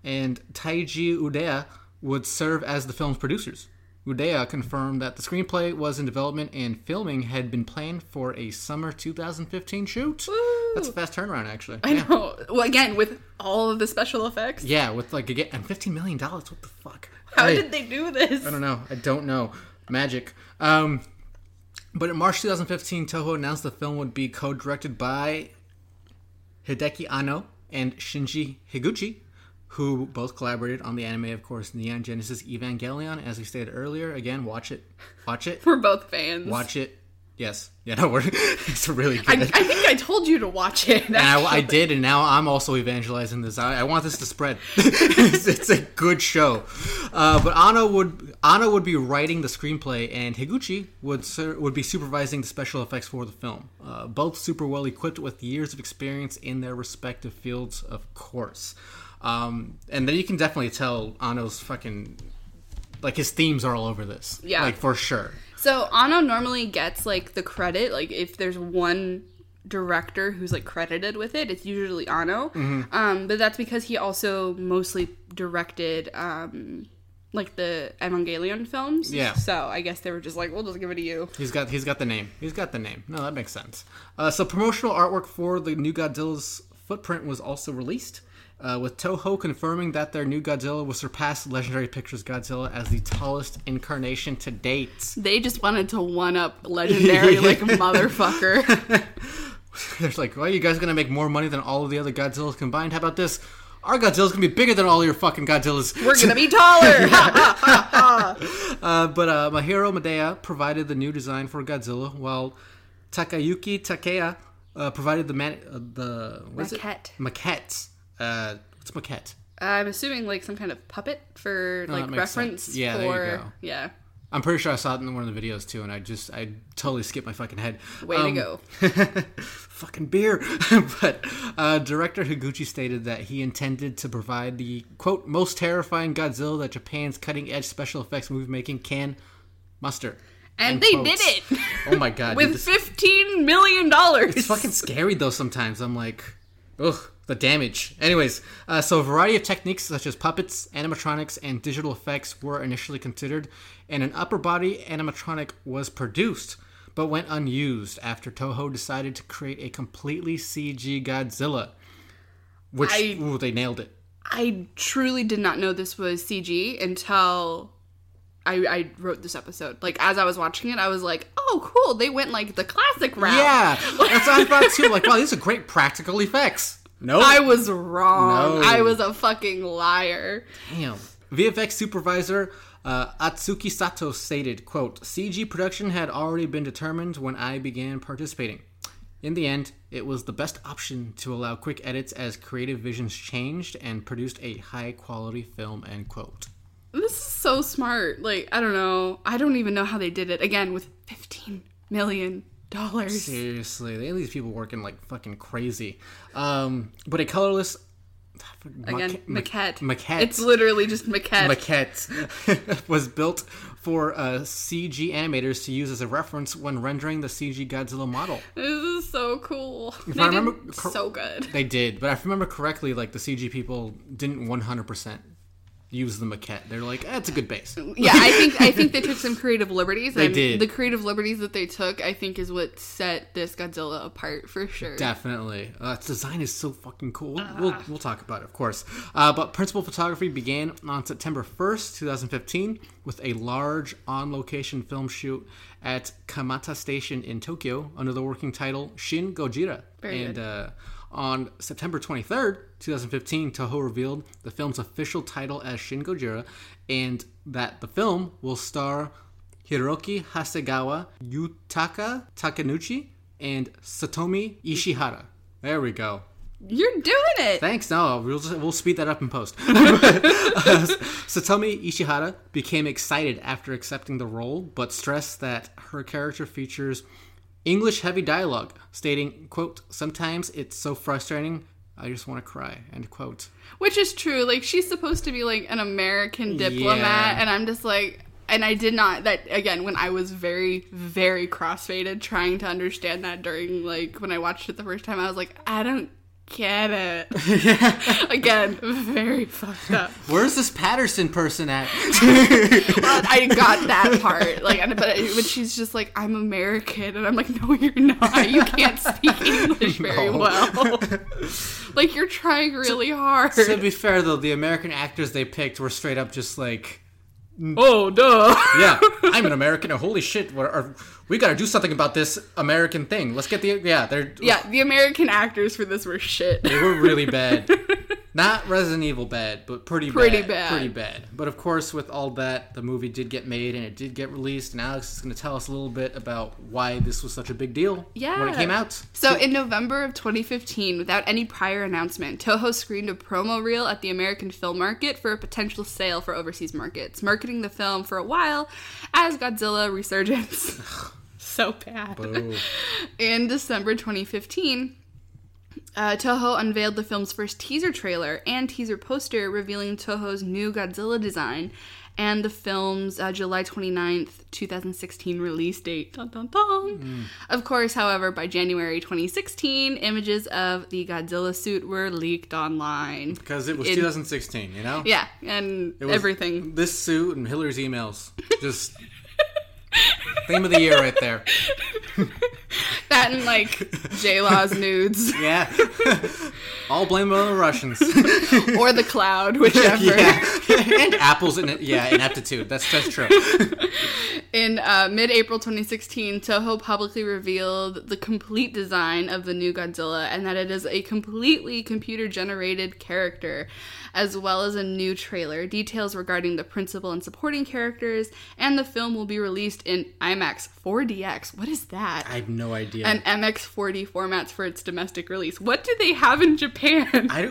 and Taiji Udaya would serve as the film's producers. Udaya confirmed that the screenplay was in development and filming had been planned for a summer 2015 shoot. Woo! That's a fast turnaround, actually. I know. Well, again, with all of the special effects. Yeah, with and $15 million. What the fuck? How did they do this? I don't know. Magic. But in March 2015, Toho announced the film would be co-directed by Hideki Anno and Shinji Higuchi, who both collaborated on the anime, of course, Neon Genesis Evangelion. As we stated earlier, again, watch it. We're both fans. Watch it. Yes. Yeah, no, it's really good. I think I told you to watch it. And I did, and now I'm also evangelizing this. I want this to spread. It's a good show. But Anno would be writing the screenplay, and Higuchi would be supervising the special effects for the film. Both super well equipped with years of experience in their respective fields, of course. And then you can definitely tell Anno's fucking... his themes are all over this. Yeah. For sure. So, Anno normally gets, the credit. If there's one director who's, credited with it, it's usually Anno. Mm-hmm. But that's because he also mostly directed, the Evangelion films. Yeah. So, I guess they were just we'll just give it to you. He's got the name. No, that makes sense. So, promotional artwork for the new Godzilla's Footprint was also released. With Toho confirming that their new Godzilla will surpass Legendary Pictures' Godzilla as the tallest incarnation to date. They just wanted to one-up Legendary motherfucker. They're well, you guys are going to make more money than all of the other Godzillas combined. How about this? Our Godzilla's going to be bigger than all your fucking Godzillas. We're going to be taller! But Mahiro Maeda provided the new design for Godzilla, while Takayuki Takeya provided the maquette. Maquettes. What's maquette? I'm assuming some kind of puppet for reference. Sense. Yeah, for, there you go. Yeah. I'm pretty sure I saw it in one of the videos too, and I totally skipped my fucking head. Way to go. Fucking beer. But director Higuchi stated that he intended to provide the, quote, most terrifying Godzilla that Japan's cutting-edge special effects movie making can muster. And they did it! Oh my god. With $15 million! It's fucking scary though sometimes. I'm like, ugh. The damage. Anyways, so a variety of techniques such as puppets, animatronics, and digital effects were initially considered, and an upper body animatronic was produced, but went unused after Toho decided to create a completely CG Godzilla. Which, they nailed it. I truly did not know this was CG until I wrote this episode. As I was watching it, I was like, oh, cool, they went the classic route. Yeah, that's what I thought too. Wow, these are great practical effects. No, I was wrong. No. I was a fucking liar. Damn. VFX supervisor Atsuki Sato stated, quote, CG production had already been determined when I began participating. In the end, it was the best option to allow quick edits as creative visions changed and produced a high-quality film, end quote. This is so smart. I don't know. I don't even know how they did it. Again, with $15 million. Seriously, they have these people working fucking crazy. But a colorless maquette. It's literally just maquette. Maquette was built for CG animators to use as a reference when rendering the CG Godzilla model. This is so cool. They remember so good. They did, but if I remember correctly, the CG people didn't 100% use the maquette. They're it's a good base. Yeah, I think they took some creative liberties. They did. The creative liberties that they took, I think, is what set this Godzilla apart for sure. Definitely. Its design is so fucking cool. We'll talk about it, of course. But principal photography began on September 1st, 2015, with a large on-location film shoot at Kamata Station in Tokyo under the working title Shin Gojira. Very good. On September 23rd, 2015, Toho revealed the film's official title as Shin Gojira, and that the film will star Hiroki Hasegawa, Yutaka Takenuchi, and Satomi Ishihara. There we go. You're doing it! Thanks. No, we'll speed that up in post. Satomi Ishihara became excited after accepting the role, but stressed that her character features English-heavy dialogue, stating, quote, sometimes it's so frustrating, I just want to cry, end quote. Which is true. She's supposed to be, an American diplomat, and I'm just and I did not, again, when I was very, very crossfaded trying to understand that during, when I watched it the first time, I was I don't get it. Again, very fucked up. Where's this Patterson person at? Well, I got that part. Like, but she's just like, I'm American, and I'm like, no, you're not. You can't speak English very well. Like, you're trying really hard. To be fair, though, the American actors they picked were straight up just like, oh, duh. Yeah, I'm an American. And holy shit, we got to do something about this American thing. Let's get the American actors for this were shit. They were really bad. Not Resident Evil bad, but pretty bad. But of course, with all that, the movie did get made and it did get released. And Alex is going to tell us a little bit about why this was such a big deal when it came out. So in November of 2015, without any prior announcement, Toho screened a promo reel at the American Film Market for a potential sale for overseas markets, marketing the film for a while as Godzilla Resurgence. So bad. Boo. In December 2015... Toho unveiled the film's first teaser trailer and teaser poster revealing Toho's new Godzilla design and the film's July 29th, 2016 release date. Dun, dun, dun. Of course, however, by January 2016, images of the Godzilla suit were leaked online. Because it was 2016, you know? Yeah, and everything. This suit and Hillary's emails. Just... theme of the year right there. That and, like, J-Law's nudes. Yeah. All blame it on the Russians. Or the cloud, whichever. Yeah. And Apple's ineptitude. That's true. In mid-April 2016, Toho publicly revealed the complete design of the new Godzilla and that it is a completely computer-generated character, as well as a new trailer, details regarding the principal and supporting characters, and the film will be released in IMAX 4DX. What is that? I have no idea. And MX4D formats for its domestic release. What do they have in Japan?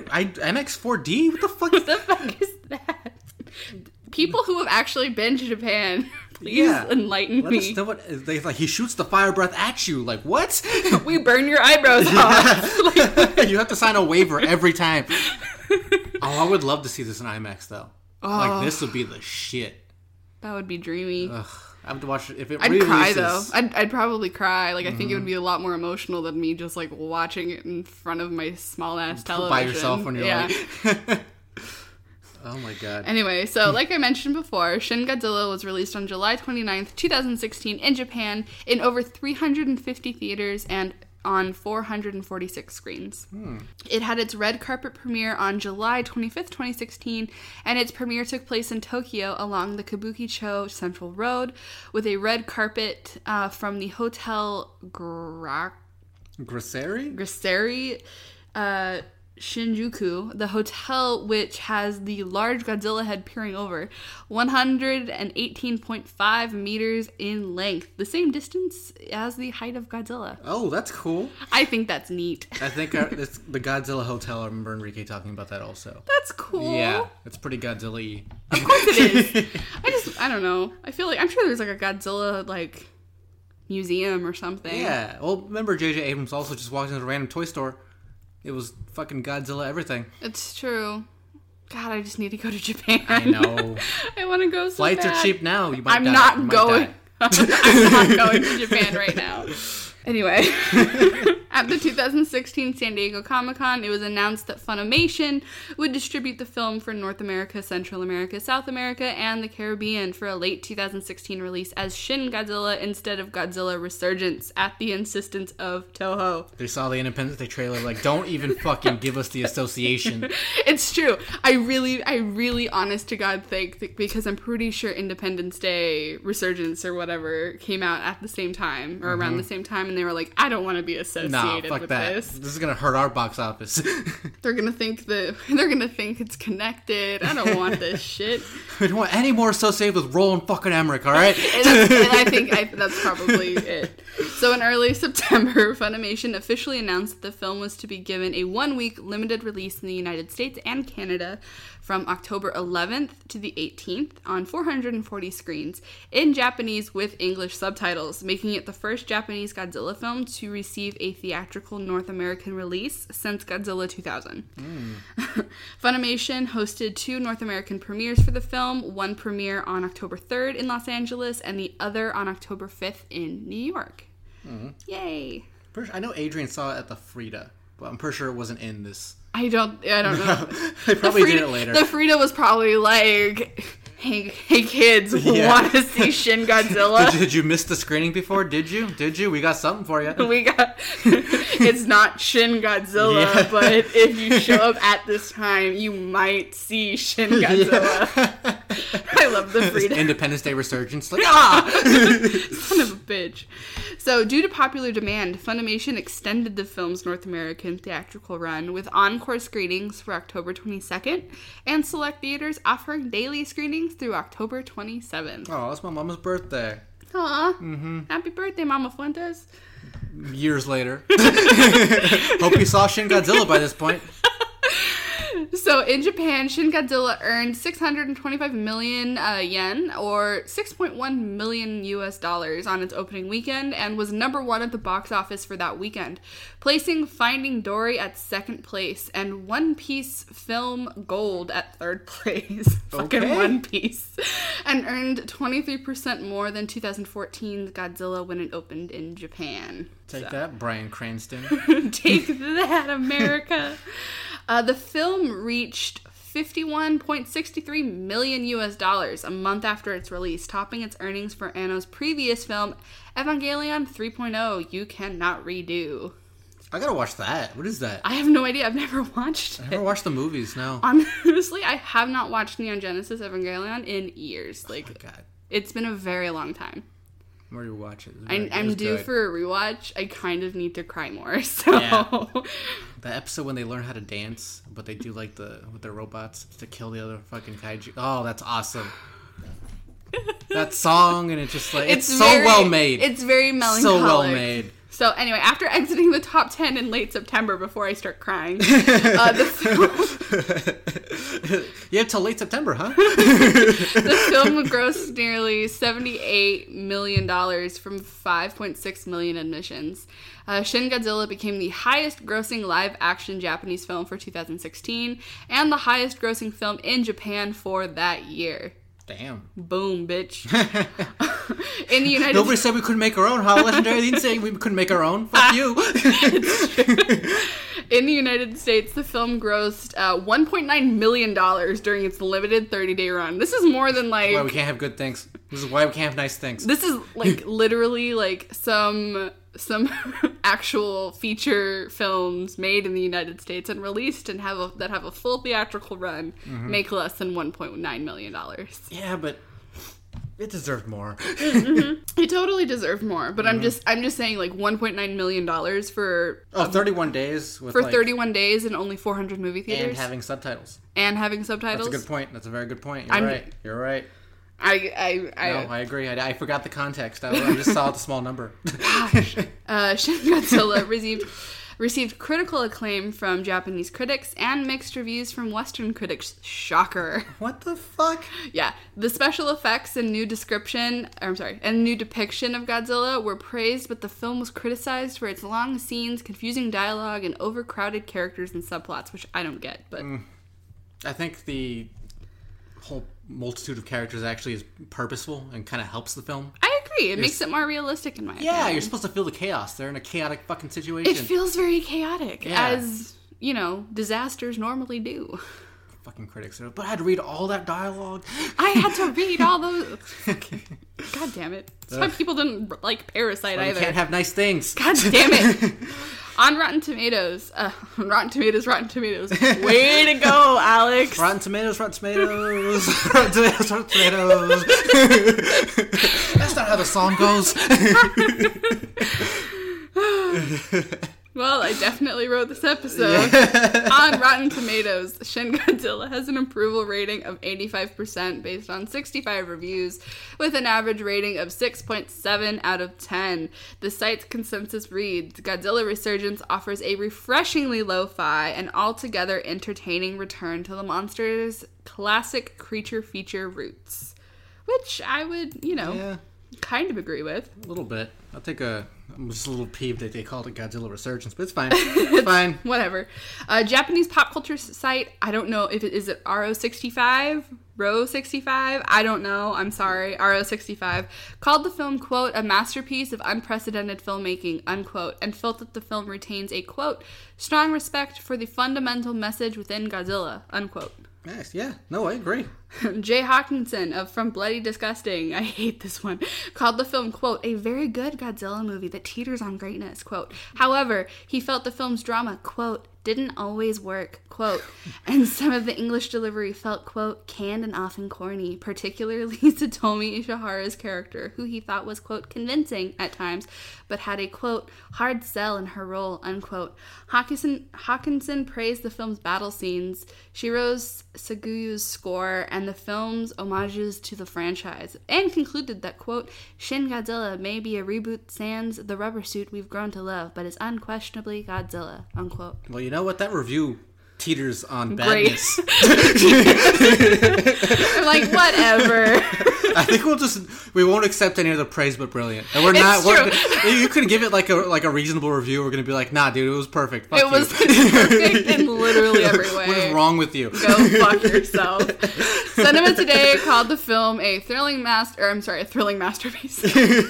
MX4D? What the fuck? What the fuck is that? People who have actually been to Japan, please enlighten me. Let us know what they like. He shoots the fire breath at you. Like, what? We burn your eyebrows off. You have to sign a waiver every time. Oh, I would love to see this in IMAX though. Oh. Like, this would be the shit. That would be dreamy. Ugh. I would watch it if it. I'd cry though. I'd probably cry. Like, I think it would be a lot more emotional than me just like watching it in front of my small ass television by yourself when you're like. Oh my god. Anyway, so like I mentioned before, Shin Godzilla was released on July 29th, 2016 in Japan in over 350 theaters and on 446 screens. It had its red carpet premiere on July 25th, 2016, and its premiere took place in Tokyo along the Kabukicho Central Road with a red carpet from the Hotel Grasseri Shinjuku, the hotel which has the large Godzilla head peering over, 118.5 meters in length, the same distance as the height of Godzilla. Oh, that's cool. I think that's neat. I think it's the Godzilla Hotel. I remember Enrique talking about that also. That's cool. Yeah, it's pretty Godzilla-y. Of course it is. I don't know. I feel like, I'm sure there's like a Godzilla, like, museum or something. Yeah. Well, remember J.J. Abrams also just walked into a random toy store. It was fucking Godzilla everything. It's true. God, I just need to go to Japan. I know. I want to go so Flights bad. are cheap now. You might I'm die. not going. I'm not going to Japan right now. Anyway, at the 2016 San Diego Comic-Con, it was announced that Funimation would distribute the film for North America, Central America, South America, and the Caribbean for a late 2016 release as Shin Godzilla instead of Godzilla Resurgence at the insistence of Toho. They saw the Independence Day trailer, like, don't even fucking give us the association. It's true. I really, honest to God, think, because I'm pretty sure Independence Day Resurgence or whatever came out at the same time, or around the same time, and they were like, I don't want to be associated with this. This is gonna hurt our box office. They're gonna think it's connected. I don't want this shit. We don't want any more associated with Roland fucking Emmerich, alright? and I think that's probably it. So in early September, Funimation officially announced that the film was to be given a 1-week limited release in the United States and Canada from October 11th to the 18th on 440 screens in Japanese with English subtitles, making it the first Japanese Godzilla film to receive a theatrical North American release since Godzilla 2000. Funimation hosted 2 North American premieres for the film, one premiere on October 3rd in Los Angeles and the other on October 5th in New York. Yay! I know Adrian saw it at the Frida. But I'm pretty sure it wasn't in this. I don't know. They probably did it later. The Frida was probably like, hey kids, want to see Shin Godzilla? Did you miss the screening before? Did you? We got something for you. It's not Shin Godzilla, but if you show up at this time, you might see Shin Godzilla. I love the Frida. Independence Day resurgence. Like, Son of a bitch. So, due to popular demand, Funimation extended the film's North American theatrical run with encore screenings for October 22nd and select theaters offering daily screenings through October 27th. Oh, that's my mama's birthday. Aw. Happy birthday, Mama Fuentes. Years later. Hope you saw Shin Godzilla by this point. So in Japan, Shin Godzilla earned 625 million yen, or $6.1 million on its opening weekend, and was number one at the box office for that weekend, placing Finding Dory at second place and One Piece Film Gold at third place. Fucking One Piece. And earned 23% more than 2014's Godzilla when it opened in Japan. Take that, Bryan Cranston. Take that, America. The film reached $51.63 million a month after its release, topping its earnings for Anno's previous film, Evangelion 3.0, You Cannot Redo. I gotta watch that. What is that? I have no idea. I've never watched it. I never watched the movies, no. Honestly, I have not watched Neon Genesis Evangelion in years. Oh my God. It's been a very long time. I'm ready to watch it. I'm due for a rewatch. I kind of need to cry more, so... Yeah. The episode when they learn how to dance, but they do like with their robots to kill the other fucking kaiju. Oh, that's awesome. That song, and it's just like, it's so well made. It's very melancholic. So well made. So anyway, after exiting the top 10 in late September before I start crying, the film... You have till late September, huh? The film grossed nearly $78 million from 5.6 million admissions. Shin Godzilla became the highest grossing live-action Japanese film for 2016 and the highest grossing film in Japan for that year. Damn. Boom, bitch. In the United Nobody said we couldn't make our own, huh? Legendary didn't say we couldn't make our own. Fuck you. In the United States, the film grossed $1.9 million during its limited 30-day run. This is more than like... Why we can't have good things. This is why we can't have nice things. This is like literally like some actual feature films made in the United States and released and have a full theatrical run make less than $1.9 million. Yeah, but it deserved more. It totally deserved more, but I'm just saying like $1.9 million for 31 days for 31 days in only 400 movie theaters and having subtitles. That's a good point. That's a very good point. You're right. I agree. I forgot the context. I just saw the small number. Shin Godzilla received critical acclaim from Japanese critics and mixed reviews from Western critics. Shocker. What the fuck? Yeah. The special effects and new depiction of Godzilla were praised, but the film was criticized for its long scenes, confusing dialogue, and overcrowded characters and subplots, which I don't get, but... I think the whole multitude of characters actually is purposeful and kind of helps the film. I agree. It makes it more realistic in my opinion. Yeah, you're supposed to feel the chaos. They're in a chaotic fucking situation. It feels very chaotic, as, disasters normally do. Fucking critics. But I had to read all that dialogue. I had to read all those... God damn it. That's why people didn't like Parasite either. You can't have nice things. God damn it. On Rotten Tomatoes. Rotten Tomatoes. Way to go, Alex. Rotten Tomatoes. That's not how the song goes. Well, I definitely wrote this episode. On Rotten Tomatoes, Shin Godzilla has an approval rating of 85% based on 65 reviews, with an average rating of 6.7 out of 10. The site's consensus reads, Godzilla Resurgence offers a refreshingly lo-fi and altogether entertaining return to the monster's classic creature feature roots. Which I would, Yeah. kind of agree with. A little bit. I'm just a little peeved that they called it Godzilla Resurgence, but it's fine. It's fine. Whatever. Japanese pop culture site, I don't know if is it RO65? RO65? I don't know. I'm sorry. RO65 called the film, quote, a masterpiece of unprecedented filmmaking, unquote, and felt that the film retains a, quote, strong respect for the fundamental message within Godzilla, unquote. Nice, yeah. No, I agree. Jay Hawkinson of From Bloody Disgusting, I hate this one, called the film, quote, a very good Godzilla movie that teeters on greatness, quote. However, he felt the film's drama, quote, didn't always work, quote, and some of the English delivery felt, quote, canned and often corny, particularly Satomi Ishihara's character, who he thought was, quote, convincing at times, but had a, quote, hard sell in her role, unquote. Hawkinson praised the film's battle scenes, Shiro Saguyu's score, and the film's homages to the franchise, and concluded that, quote, Shin Godzilla may be a reboot sans the rubber suit we've grown to love, but is unquestionably Godzilla, unquote. Well, you know what? That review teeters on badness. I'm like, whatever. I think we won't accept any other praise but brilliant. And we're not. You could give it like a reasonable review. We're gonna be like, nah, dude, it was perfect. Fuck it was perfect in literally every way. What is wrong with you? Go fuck yourself. Cinema Today called the film a thrilling masterpiece.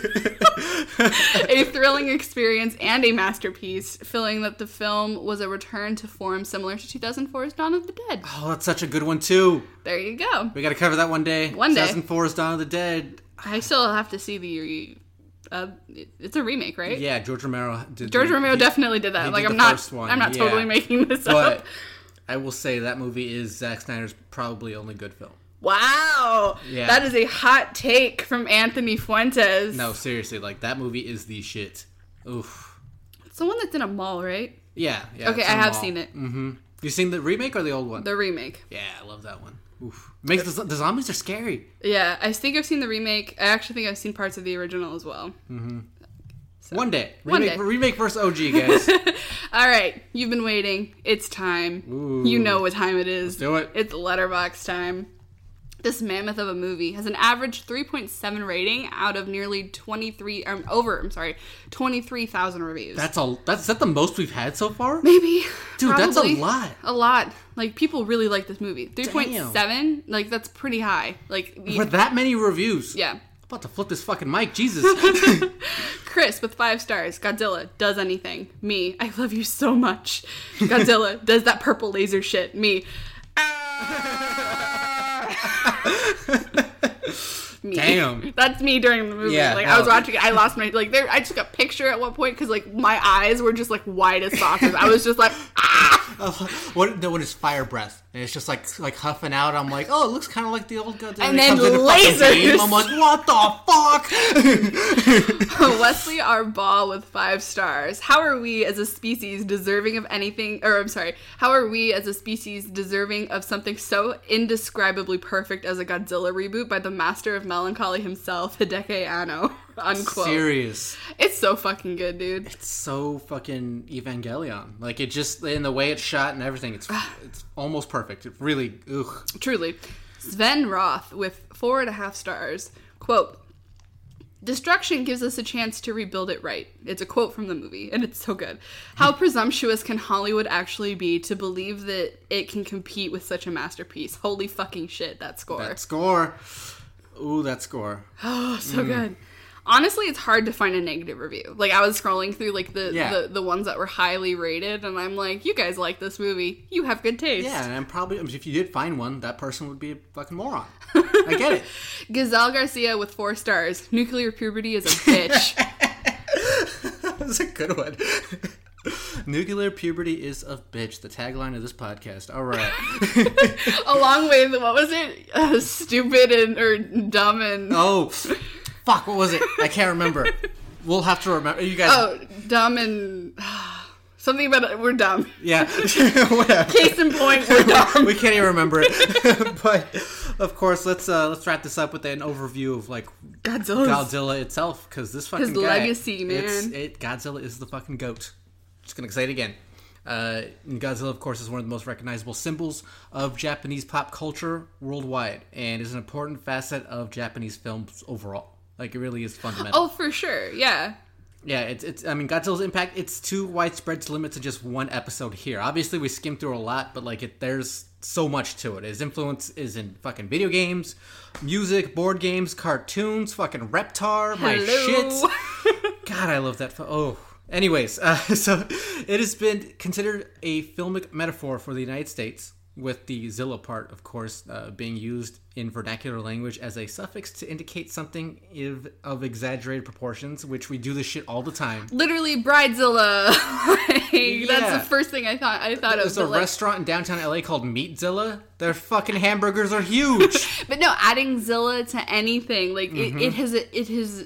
A thrilling experience and a masterpiece, feeling that the film was a return to form similar to 2004's Dawn of the Dead. Oh, that's such a good one too. There you go. We got to cover that one day. 2004's Dawn of the Dead. I still have to see the. It's a remake, right? Yeah, George Romero did. Romero definitely did that. Like I'm not totally making this up. I will say that movie is Zack Snyder's probably only good film. Wow. Yeah. That is a hot take from Anthony Fuentes. No, seriously, like that movie is the shit. Oof. It's the one that's in a mall, right? Yeah. Okay, I have seen it. Mm-hmm. You seen the remake or the old one? The remake. Yeah, I love that one. Oof. Makes the zombies are scary. Yeah, I think I've seen the remake. I actually think I've seen parts of the original as well. Mm-hmm. So, one day. Remake versus OG, guys. All right, you've been waiting. It's time. Ooh. You know what time it is. Let's do it. It's Letterboxd time. This mammoth of a movie has an average 3.7 rating out of nearly 23,000 reviews. Is that the most we've had so far? Maybe. Dude, probably. That's a lot. A lot. Like, people really like this movie. 3.7, like, that's pretty high. Like, for that many reviews. Yeah. I'm about to flip this fucking mic, Jesus. Chris with 5 stars. Godzilla does anything. Me. I love you so much. Godzilla does that purple laser shit. Me. Me. Damn. That's me during the movie. Yeah, I was watching it. I lost my I took a picture at one point because my eyes were just wide as saucers. I was just like, ah. What is fire breath? And it's just like huffing out. I'm like, oh, it looks kind of like the old Godzilla. And then lasers. I'm like, what the fuck? Wesley Arbaugh with 5 stars. How are we as a species deserving of anything? Or I'm sorry. How are we as a species deserving of something so indescribably perfect as a Godzilla reboot by the master of melancholy himself, Hideki Anno? Unquote. Serious. It's so fucking good, dude. It's so fucking Evangelion. Like, it just, in the way it's shot and everything, it's almost perfect. It really, ugh. Truly. Sven Roth with 4.5 stars. Quote, destruction gives us a chance to rebuild it right. It's a quote from the movie, and it's so good. How presumptuous can Hollywood actually be to believe that it can compete with such a masterpiece? Holy fucking shit, that score. That score. Ooh, that score. Oh, so good. Honestly, it's hard to find a negative review. Like, I was scrolling through, the ones that were highly rated, and I'm like, you guys like this movie. You have good taste. Yeah, and probably, if you did find one, that person would be a fucking moron. I get it. Gazelle Garcia with 4 stars. Nuclear puberty is a bitch. That's a good one. Nuclear puberty is a bitch. The tagline of this podcast. All right. Along with, what was it? Stupid or dumb and... Oh, fuck, what was it? I can't remember. We'll have to remember. You guys... Oh, dumb and... Something about it. We're dumb. Yeah. Whatever. Case in point, we're dumb. We can't even remember it. But, of course, let's wrap this up with an overview of, Godzilla itself. Because this fucking his guy... His legacy, man. Godzilla is the fucking GOAT. Just gonna say it again. Godzilla, of course, is one of the most recognizable symbols of Japanese pop culture worldwide, and is an important facet of Japanese films overall. Like, it really is fundamental. Oh, for sure, yeah. Yeah, it's. I mean, Godzilla's impact, it's too widespread to limit to just one episode here. Obviously, we skimmed through a lot, but, like, there's so much to it. His influence is in fucking video games, music, board games, cartoons, fucking Reptar, my shit. God, I love that. Anyways, so it has been considered a filmic metaphor for the United States, with the Zilla part, of course, being used in vernacular language as a suffix to indicate something of exaggerated proportions, which we do this shit all the time. Literally, Bridezilla. That's the first thing I thought of. There's a restaurant in downtown LA called Meatzilla. Their fucking hamburgers are huge. But no, adding Zilla to anything, like, it has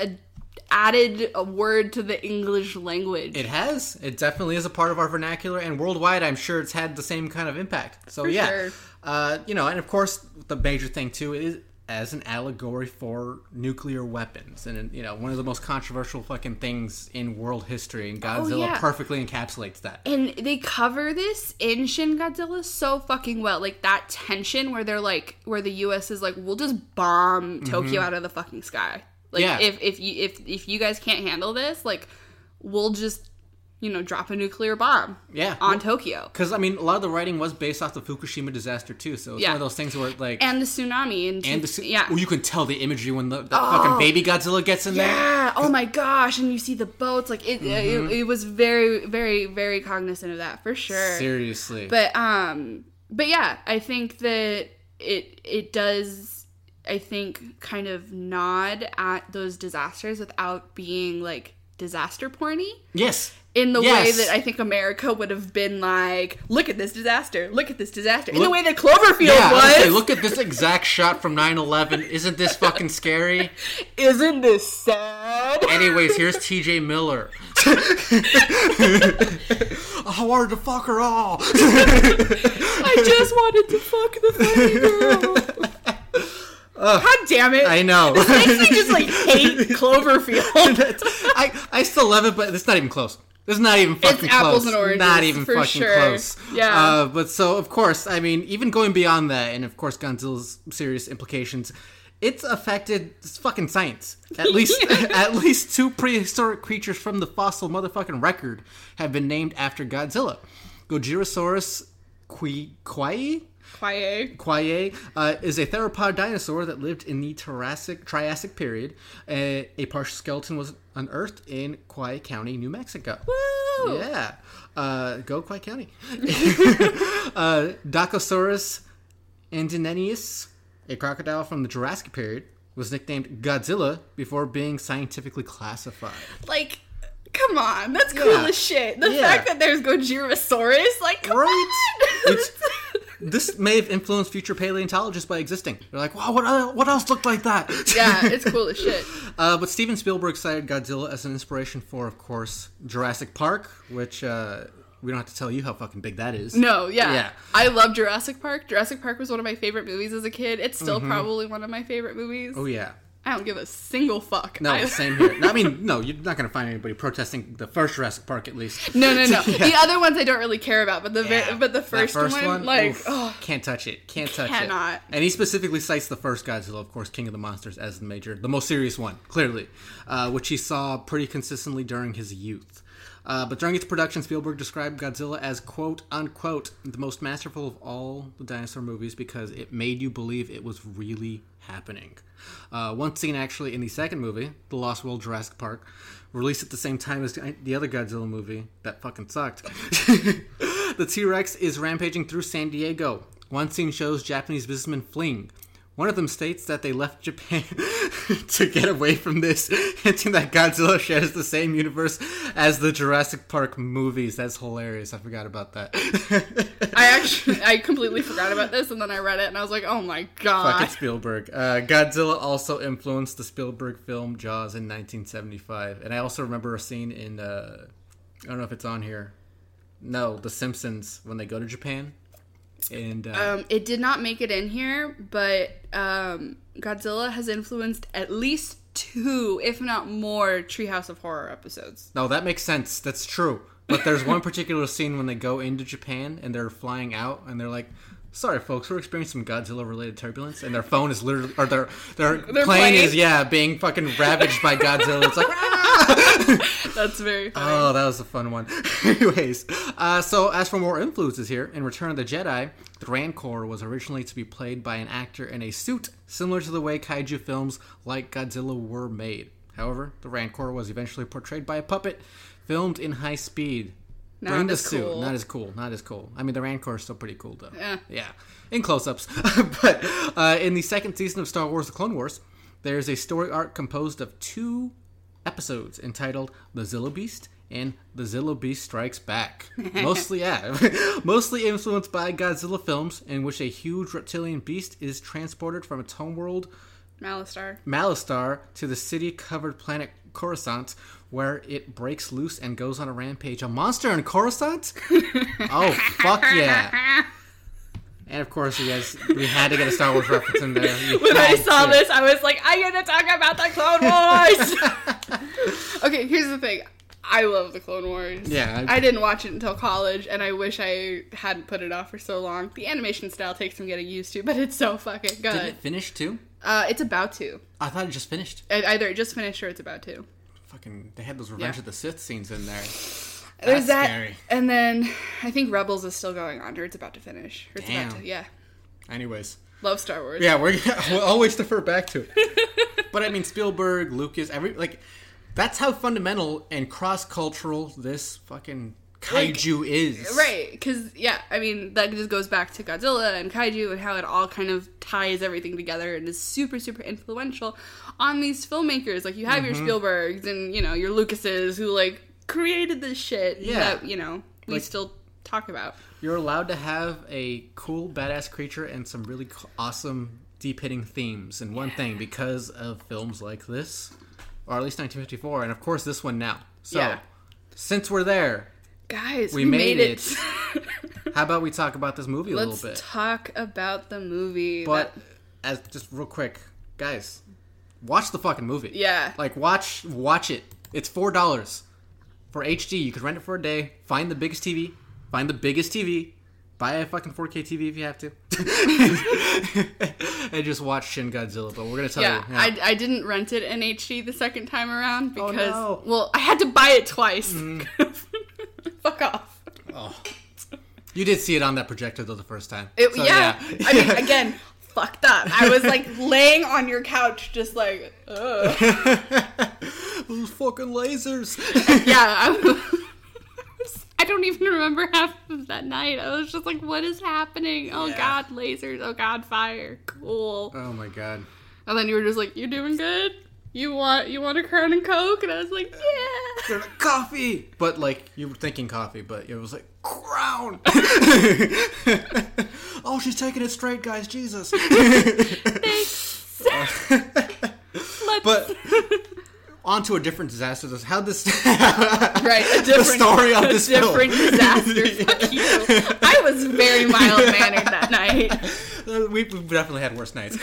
added a word to the English language. It has. It definitely is a part of our vernacular, and worldwide, I'm sure it's had the same kind of impact. So, sure. And of course, the major thing, too, is as an allegory for nuclear weapons. And, one of the most controversial fucking things in world history, and Godzilla perfectly encapsulates that. And they cover this in Shin Godzilla so fucking well. Like, that tension where they're like, where the U.S. is like, we'll just bomb Tokyo out of the fucking sky. Like, if you guys can't handle this, like, we'll just, drop a nuclear bomb on Tokyo. Because, I mean, a lot of the writing was based off the Fukushima disaster, too. So it's one of those things where, like... And the tsunami. Well, you can tell the imagery when the fucking baby Godzilla gets in there. Yeah! Oh, my gosh. And you see the boats. Like, it was very, very, very cognizant of that, for sure. Seriously. But yeah, I think that it does... I think, kind of nod at those disasters without being, like, disaster porny. Yes. In the way that I think America would have been like, look at this disaster, look at this disaster. In the way that Cloverfield was. Look at this exact shot from 9/11. Isn't this fucking scary? Isn't this sad? Anyways, here's TJ Miller. I wanted to fuck her all. I just wanted to fuck the funny girl. God damn it. I know. This makes me just, like, hate Cloverfield. I still love it, but it's not even close. It's not even fucking close. It's apples and oranges. Not even fucking sure. close. Yeah. But so, of course, I mean, even going beyond that, and of course Godzilla's serious implications, it's affected fucking science. At least two prehistoric creatures from the fossil motherfucking record have been named after Godzilla. Gojirasaurus Quaye is a theropod dinosaur that lived in the Triassic period. A partial skeleton was unearthed in Quay County, New Mexico. Woo! Yeah. Go Quay County. Dacosaurus andinensis, a crocodile from the Jurassic period, was nicknamed Godzilla before being scientifically classified. Like... Come on, that's cool as shit. The fact that there's Gojirasaurus, like, come on! This may have influenced future paleontologists by existing. They're like, wow, what else looked like that? Yeah, it's cool as shit. But Steven Spielberg cited Godzilla as an inspiration for, of course, Jurassic Park, which we don't have to tell you how fucking big that is. No, yeah. I love Jurassic Park. Jurassic Park was one of my favorite movies as a kid. It's still probably one of my favorite movies. Oh, yeah. I don't give a single fuck. No, same here. I mean, no, you're not going to find anybody protesting the first Jurassic Park, at least. No. Yeah. The other ones I don't really care about, but the first one, like, can't touch it. Cannot. And he specifically cites the first Godzilla, of course, King of the Monsters, as the most serious one, clearly, which he saw pretty consistently during his youth. But during its production, Spielberg described Godzilla as, quote, unquote, the most masterful of all the dinosaur movies because it made you believe it was really happening. One scene, actually, in the second movie, The Lost World Jurassic Park, released at the same time as the other Godzilla movie that fucking sucked. The T-Rex is rampaging through San Diego. One scene shows Japanese businessmen fleeing. One of them states that they left Japan to get away from this, hinting that Godzilla shares the same universe as the Jurassic Park movies. That's hilarious. I forgot about that. I completely forgot about this, and then I read it, and I was like, oh my god. Fucking Spielberg. Godzilla also influenced the Spielberg film Jaws in 1975. And I also remember a scene in, I don't know if it's on here. No, The Simpsons, when they go to Japan. And it did not make it in here, but Godzilla has influenced at least 2, if not more, Treehouse of Horror episodes. No, that makes sense. That's true. But there's one particular scene when they go into Japan and they're flying out and they're like, Sorry, folks, we're experiencing some Godzilla-related turbulence, and their phone is literally, or their plane is, being fucking ravaged by Godzilla. It's like, ah! That's very funny. Oh, that was a fun one. Anyways, so as for more influences here, in Return of the Jedi, the Rancor was originally to be played by an actor in a suit, similar to the way kaiju films like Godzilla were made. However, the Rancor was eventually portrayed by a puppet, filmed in high speed. Not as cool. Not as cool. I mean, the Rancor is still pretty cool, though. Yeah. In close-ups. But in the second season of Star Wars The Clone Wars, there's a story arc composed of 2 episodes entitled The Zilla Beast and The Zilla Beast Strikes Back. Mostly influenced by Godzilla films, in which a huge reptilian beast is transported from its homeworld, Malastare, to the city-covered planet Coruscant, where it breaks loose and goes on a rampage. A monster in Coruscant? Oh, fuck yeah. And of course, you guys, we had to get a Star Wars reference in there. When I saw this, I was like, I'm going to talk about the Clone Wars! Okay, here's the thing. I love the Clone Wars. Yeah. I didn't watch it until college, and I wish I hadn't put it off for so long. The animation style takes some getting used to, but it's so fucking good. Did it finish too? It's about to. I thought it just finished. Either it just finished or it's about to. Fucking, they had those Revenge of the Sith scenes in there. There's that, scary. And then I think Rebels is still going on, or it's about to finish. Or it's Damn. about to, yeah. Anyways. Love Star Wars. Yeah, we'll always defer back to it. But I mean, Spielberg, Lucas, that's how fundamental and cross-cultural this fucking kaiju is. Right, because, I mean, that just goes back to Godzilla and kaiju and how it all kind of ties everything together and is super, super influential on these filmmakers. Like, you have your Spielbergs and, your Lucases who, created this shit that, we still talk about. You're allowed to have a cool, badass creature and some really awesome, deep-hitting themes in one thing because of films like this, or at least 1954, and of course this one now. So, since we're there, guys, we made it. How about we talk about this movie a little bit? Let's talk about the movie. But, as just real quick, guys, watch the fucking movie. Yeah. Watch it. It's $4 for HD. You could rent it for a day. Find the biggest TV. Find the biggest TV. Buy a fucking 4K TV if you have to. And just watch Shin Godzilla. But we're going to tell you. Yeah, I didn't rent it in HD the second time around because, well, I had to buy it twice. Fuck off. Oh. You did see it on that projector, though, the first time. I mean, again, fucked up. I was, laying on your couch just ugh. Those fucking lasers. Yeah, I don't even remember half of that night. I was just like, what is happening? Oh, God, lasers. Oh, God, fire. Cool. Oh, my God. And then you were just like, you're doing good? You want a Crown and Coke? And I was like, yeah. Coffee! But, you were thinking coffee, but it was like, Crown! Oh, she's taking it straight, guys. Jesus. Thanks. But... on to a different disaster. How this... Right, the story of this film. Different disaster. Fuck you. I was very mild-mannered that night. We've definitely had worse nights.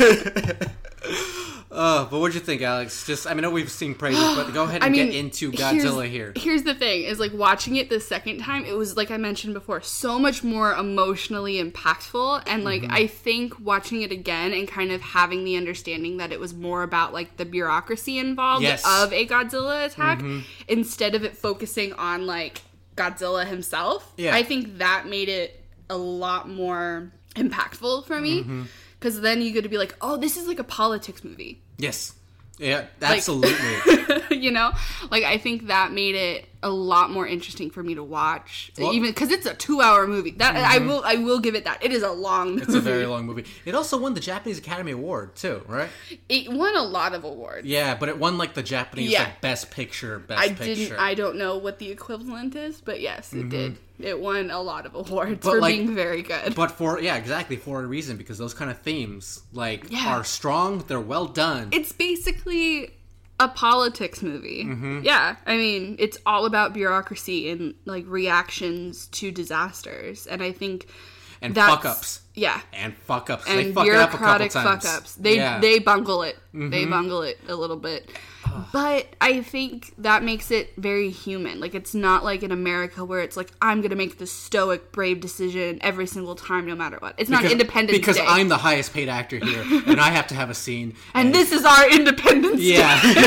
But what'd you think, Alex? I know we've seen praises, but go ahead and get into Godzilla here. Here's the thing, is watching it the second time, it was, like I mentioned before, so much more emotionally impactful, and, I think watching it again and kind of having the understanding that it was more about, the bureaucracy involved of a Godzilla attack, instead of it focusing on, Godzilla himself, I think that made it a lot more impactful for me. Because then you get to be like, oh, this is a politics movie. Yes. Yeah, absolutely. I think that made it a lot more interesting for me to watch, even because it's a 2-hour movie. That I will give it that. It is a long movie. It's a very long movie. It also won the Japanese Academy Award too, right? It won a lot of awards. Yeah, but it won the Japanese Best Picture. I don't know what the equivalent is, but yes, it did. It won a lot of awards for being very good. But for a reason, because those kind of themes are strong. They're well done. It's basically a politics movie. Yeah, I mean, it's all about bureaucracy and reactions to disasters, and I think and fuck-ups. Yeah. And fuck-ups. And they fuck it up a couple times. Fuck-ups. They bungle it. Mm-hmm. They bungle it a little bit. But I think that makes it very human. Like, it's not like in America where it's like, I'm going to make the stoic, brave decision every single time, no matter what. It's not Independence Day. Because I'm the highest paid actor here, and I have to have a scene. And this is our Independence Day.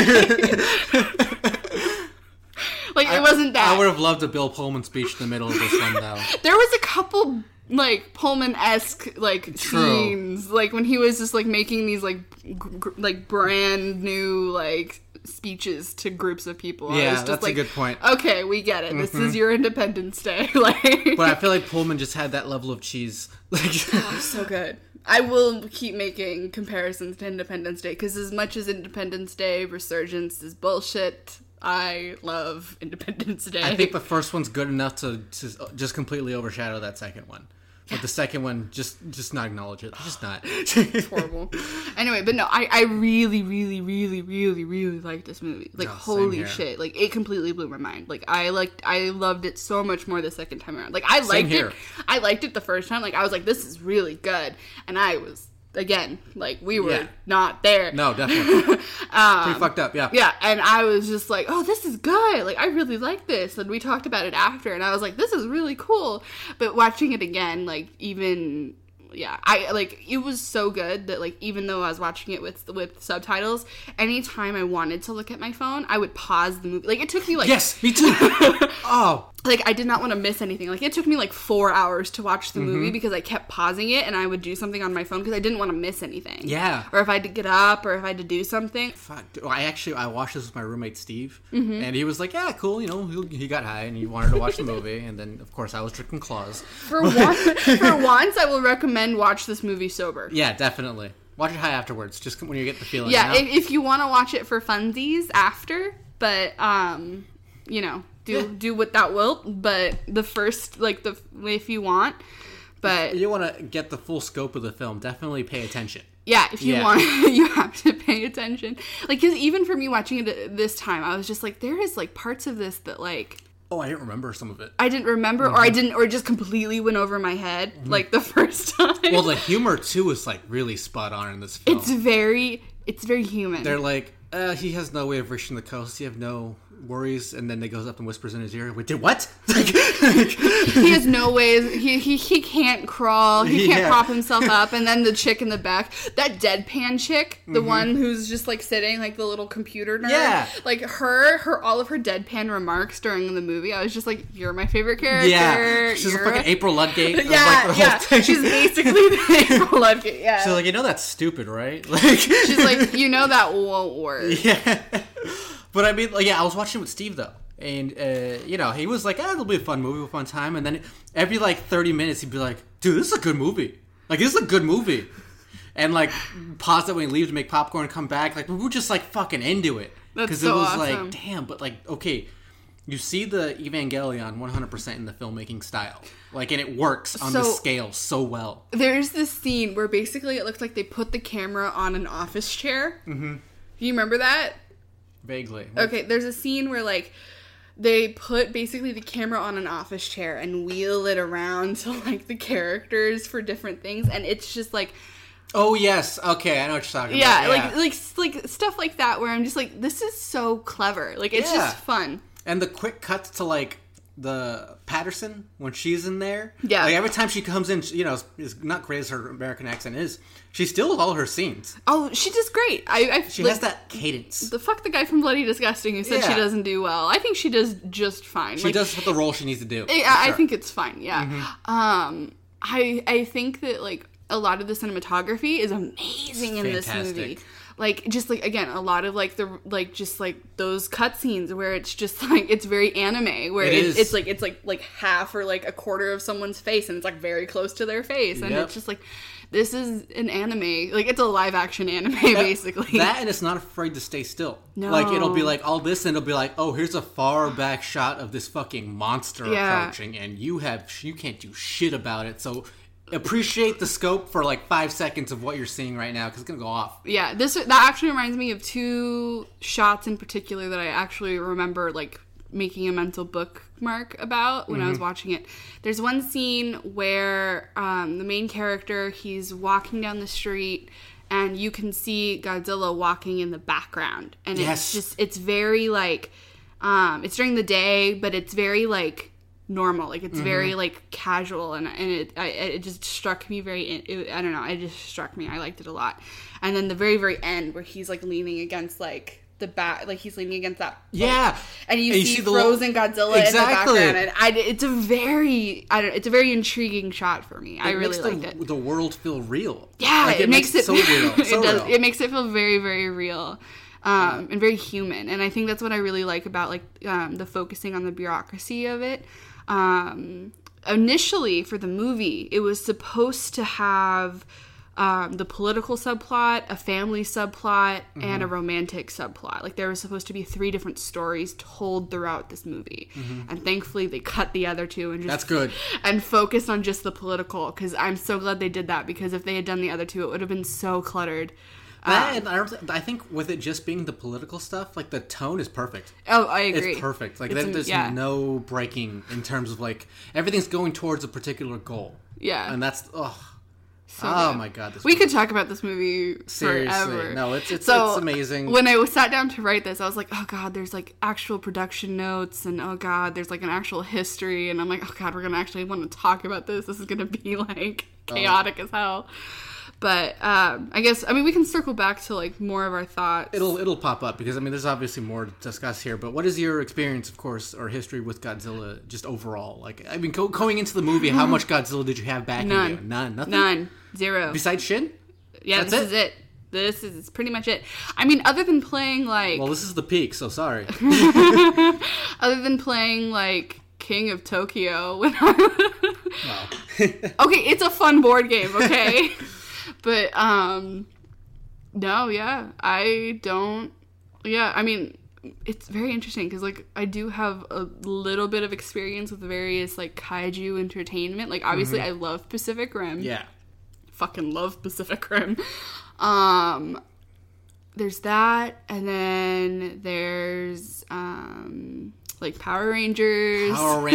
Like, it wasn't that. I would have loved a Bill Pullman speech in the middle of this one, though. There was a couple, like, Pullman-esque, like, scenes. Like, when he was just, like, making these, like, brand new, like, speeches to groups of people. Yeah, just that's a good point. Okay, we get it. This is your Independence Day. Like, but I feel like Pullman just had that level of cheese. Like, so good. I will keep making comparisons to Independence Day, because as much as Independence Day Resurgence is bullshit, I love Independence Day. I think the first one's good enough to just completely overshadow that second one. But the second one, just not acknowledge it. Just not. It's horrible. Anyway, but no, I really, really, really, really, really liked this movie. Like, holy shit. Like, it completely blew my mind. Like, I loved it so much more the second time around. Like, I liked it the first time. Like, I was like, this is really good. And I was, again, like, we were not there. No, definitely. Pretty fucked up, yeah. Yeah, and I was just like, oh, this is good. Like, I really like this. And we talked about it after, and I was like, this is really cool. But watching it again, like, even... Yeah, it was so good that, like, even though I was watching it with subtitles, anytime I wanted to look at my phone, I would pause the movie. Like, it took me, like... Yes, me too! Oh. Like, I did not want to miss anything. Like, it took me, like, 4 hours to watch the movie because I kept pausing it, and I would do something on my phone because I didn't want to miss anything. Yeah. Or if I had to get up, or if I had to do something. Fuck. I watched this with my roommate, Steve, and he was like, yeah, cool, you know, he got high, and he wanted to watch the movie, and then, of course, I was drinking claws. For once, I will recommend watch this movie sober. Yeah, definitely. Watch it high afterwards, just when you get the feeling. Yeah, you know? if you want to watch it for funsies after, but, you know, do what that will, but the first, like, if you want, but... You want to get the full scope of the film, definitely pay attention. Yeah, if you want, you have to pay attention. Like, because even for me watching it this time, I was just like, there is, like, parts of this that, like... Oh, I didn't remember some of it. I didn't remember, or it just completely went over my head, like, the first time. Well, the humor, too, is, like, really spot on in this film. It's very human. They're like, he has no way of reaching the coast, you have no worries, and then they goes up and whispers in his ear, wait, did what? He has no ways, he can't crawl, he can't prop himself up, and then the chick in the back, that deadpan chick, the one who's just, like, sitting, like, the little computer nerd, like, all of her deadpan remarks during the movie, I was just like, you're my favorite character. Yeah, she's a fucking April Ludgate. Yeah, she's basically the April Ludgate, yeah. So, like, you know that's stupid, right? Like, she's like, you know that won't work. Yeah. But I mean, like, yeah, I was watching with Steve, though. And, you know, he was like, it'll be a fun movie, a fun time. And then every, like, 30 minutes, he'd be like, dude, this is a good movie. Like, this is a good movie. And, like, pause it when he leaves to make popcorn and come back. Like, we were just, like, fucking into it. That's so awesome. Because it was like, damn, but, like, okay, you see the Evangelion 100% in the filmmaking style. Like, and it works on the scale so well. There's this scene where basically it looks like they put the camera on an office chair. Mm-hmm. Do you remember that? Vaguely. Okay, there's a scene where, like, they put basically the camera on an office chair and wheel it around to, like, the characters for different things, and it's just, like... Oh, yes. Okay, I know what you're talking about. Yeah, like stuff like that where I'm just like, this is so clever. Like, it's just fun. And the quick cuts to, like, the Patterson when she's in there. Yeah. Like, every time she comes in, you know, is not great as her American accent is, she steals all her scenes. Oh, she does great. She has that cadence. The fuck from Bloody Disgusting who said she doesn't do well. I think she does just fine. She does the role she needs to do. I think it's fine, yeah. Mm-hmm. I think that, like, a lot of the cinematography is amazing in this movie. Like, just, like, again, a lot of, like, just, like, those cutscenes where it's just, like, it's very anime, where it's like half or, like, a quarter of someone's face, and it's, like, very close to their face, and it's just, like, this is an anime. Like, it's a live-action anime, basically. That, and it's not afraid to stay still. No. Like, it'll be, like, all this, and it'll be, like, oh, here's a far-back shot of this fucking monster approaching, and you can't do shit about it, so... Appreciate the scope for like 5 seconds of what you're seeing right now because it's gonna go off. Yeah, that actually reminds me of two shots in particular that I actually remember like making a mental bookmark about when I was watching it. There's one scene where the main character, he's walking down the street, and you can see Godzilla walking in the background. And it's very, like, it's during the day, but it's very, like, normal. Like, it's very, like, casual, and it just struck me I don't know, it just struck me. I liked it a lot. And then the very, very end, where he's, like, leaning against, like, the back, like he's leaning against that. Yeah, and you see frozen Godzilla in the background, and it's a very intriguing shot for me. I really liked it. The world feel real. Yeah, like, it makes it so real. It does. It makes it feel very, very real, and very human. And I think that's what I really like about like the focusing on the bureaucracy of it. Initially, for the movie, it was supposed to have the political subplot, a family subplot, and a romantic subplot. Like, there was supposed to be 3 different stories told throughout this movie. And thankfully, they cut the other 2 and just... That's good. And focused on just the political, because I'm so glad they did that, because if they had done the other 2, it would have been so cluttered. I think with it just being the political stuff, like, the tone is perfect. Oh, I agree. It's perfect. Like, there's no breaking in terms of, like, everything's going towards a particular goal. Yeah. And that's... So my god! We could talk about this movie Seriously. forever. No, it's amazing. When I sat down to write this, I was like, oh god, there's like actual production notes, and oh god, there's like an actual history, and I'm like, oh god, we're gonna actually want to talk about this. This is gonna be like chaotic as hell. But we can circle back to like more of our thoughts. It'll pop up because there's obviously more to discuss here. But what is your experience, of course, or history with Godzilla just overall? Like, going into the movie, how much Godzilla did you have back in you? None. Nothing. None. Zero. Besides Shin? Yeah, this is it. This is pretty much it. Other than playing like... Well, this is the peak, so sorry. Other than playing like King of Tokyo. Wow. Okay, it's a fun board game, okay? But, no, yeah, I don't, yeah, it's very interesting, because, like, I do have a little bit of experience with various, like, kaiju entertainment, like, obviously, I love Pacific Rim. Yeah. Fucking love Pacific Rim. There's that, and then there's, like Power Rangers.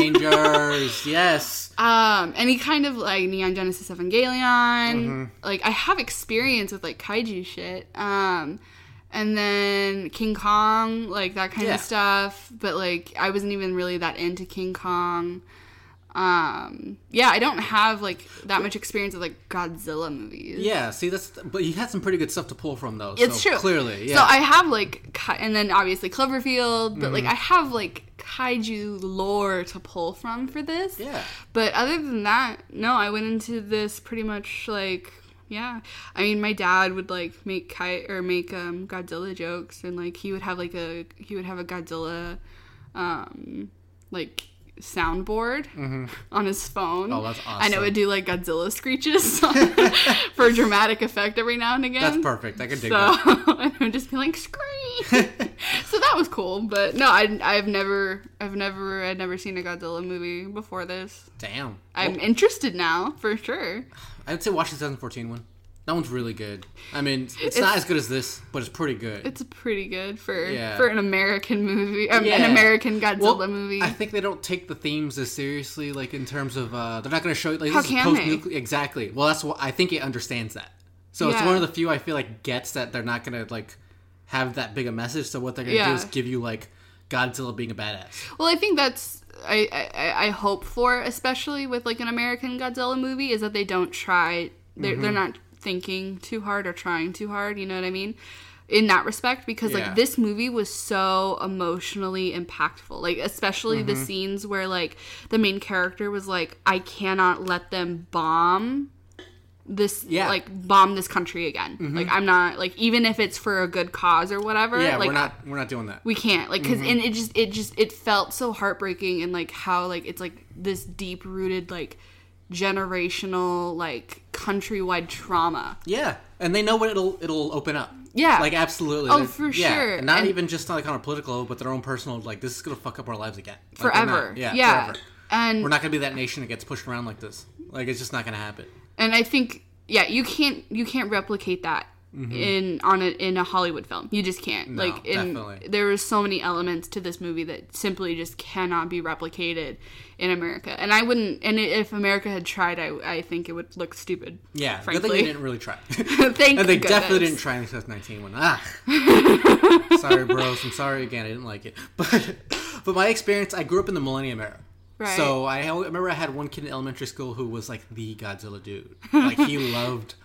Yes. Any kind of like Neon Genesis Evangelion. Like, I have experience with like kaiju shit. And then King Kong, like that kind of stuff. But like, I wasn't even really that into King Kong. I don't have like that much experience with like Godzilla movies. Yeah, see, but you had some pretty good stuff to pull from those. It's true. Clearly, yeah. So I have like, and then obviously Cloverfield, but like I have like kaiju lore to pull from for this. Yeah. But other than that, no, I went into this pretty much like, yeah. My dad would like make Godzilla jokes, and like he would have a Godzilla, like soundboard on his phone. Oh, that's awesome. And it would do like Godzilla screeches for dramatic effect every now and again. That's perfect. I can dig that. And it would just be like, scream. So that was cool. But no, I've never seen a Godzilla movie before this. Damn. I'm interested now, for sure. I would say watch the 2014 one. That one's really good. It's not as good as this, but it's pretty good. It's pretty good for an American movie, an American Godzilla movie. I think they don't take the themes as seriously, like in terms of they're not going to show you. Like, how this can is they? Exactly. Well, that's what I think it understands that. So it's one of the few I feel like gets that they're not going to like have that big a message. So what they're going to do is give you like Godzilla being a badass. Well, I think that's. I hope for, especially with like an American Godzilla movie, is that they don't try. They're not thinking too hard or trying too hard, you know what I mean, in that respect, because like this movie was so emotionally impactful, like especially the scenes where like the main character was like, I cannot let them bomb this bomb this country again. Like, I'm not, like, even if it's for a good cause or whatever, like we're not doing that, we can't, like, because and it felt so heartbreaking, and like how like it's like this deep rooted like generational like countrywide trauma. Yeah, and they know what it'll open up. Yeah, like absolutely. Oh, for sure. And not even just like on a political level, but their own personal. Like, this is gonna fuck up our lives again, like, forever. Forever. And we're not gonna be that nation that gets pushed around like this. Like, it's just not gonna happen. And I think you can't replicate that in a Hollywood film. You just can't. No, definitely. There were so many elements to this movie that simply just cannot be replicated in America. And if America had tried, I think it would look stupid. Yeah, frankly. good thing they didn't really try. Thank And they goodness. definitely didn't try in 2019 sorry, bros. I'm sorry again. I didn't like it. But my experience, I grew up in the Millennium era. Right. So I remember I had one kid in elementary school who was like the Godzilla dude. Like he loved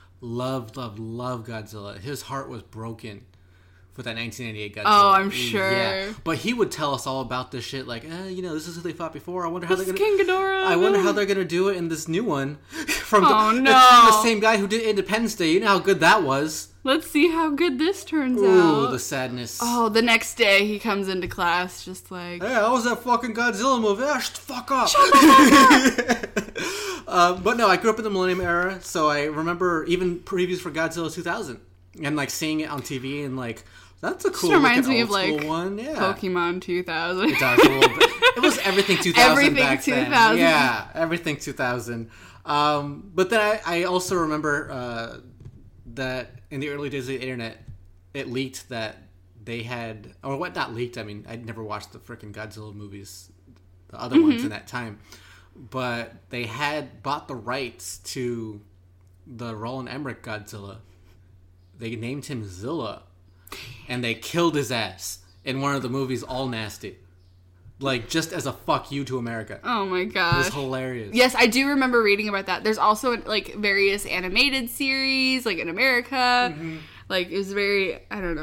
Godzilla. His heart was broken with that 1998 Godzilla. Oh, I'm sure. Yeah. But he would tell us all about this shit. Like, this is who they fought before. I wonder how they're gonna. King Ghidorah. I wonder how they're gonna do it in this new one. From no. the same guy who did Independence Day. You know how good that was. Let's see how good this turns out. Ooh, the sadness. Oh, the next day he comes into class just like... Hey, how was that fucking Godzilla movie? Shut the fuck up. Shut the fuck up. But no, I grew up in the Millennium era, so I remember even previews for Godzilla 2000. And like seeing it on TV and like, that's a cool reminds me of like one. Yeah. Pokemon 2000. It does a little bit. It was everything 2000 everything back 2000. then. Yeah, everything 2000. But then I also remember that in the early days of the internet, it leaked that they had, or what, not leaked, I mean, I'd never watched the freaking Godzilla movies, the other ones in that time, but they had bought the rights to the Roland Emmerich Godzilla. They named him Zilla, and they killed his ass in one of the movies, All Nasty. Like, just as a fuck you to America. Oh my gosh. It was hilarious. Yes, I do remember reading about that. There's also, like, various animated series, like, in America. Mm-hmm. Like, it was very, I don't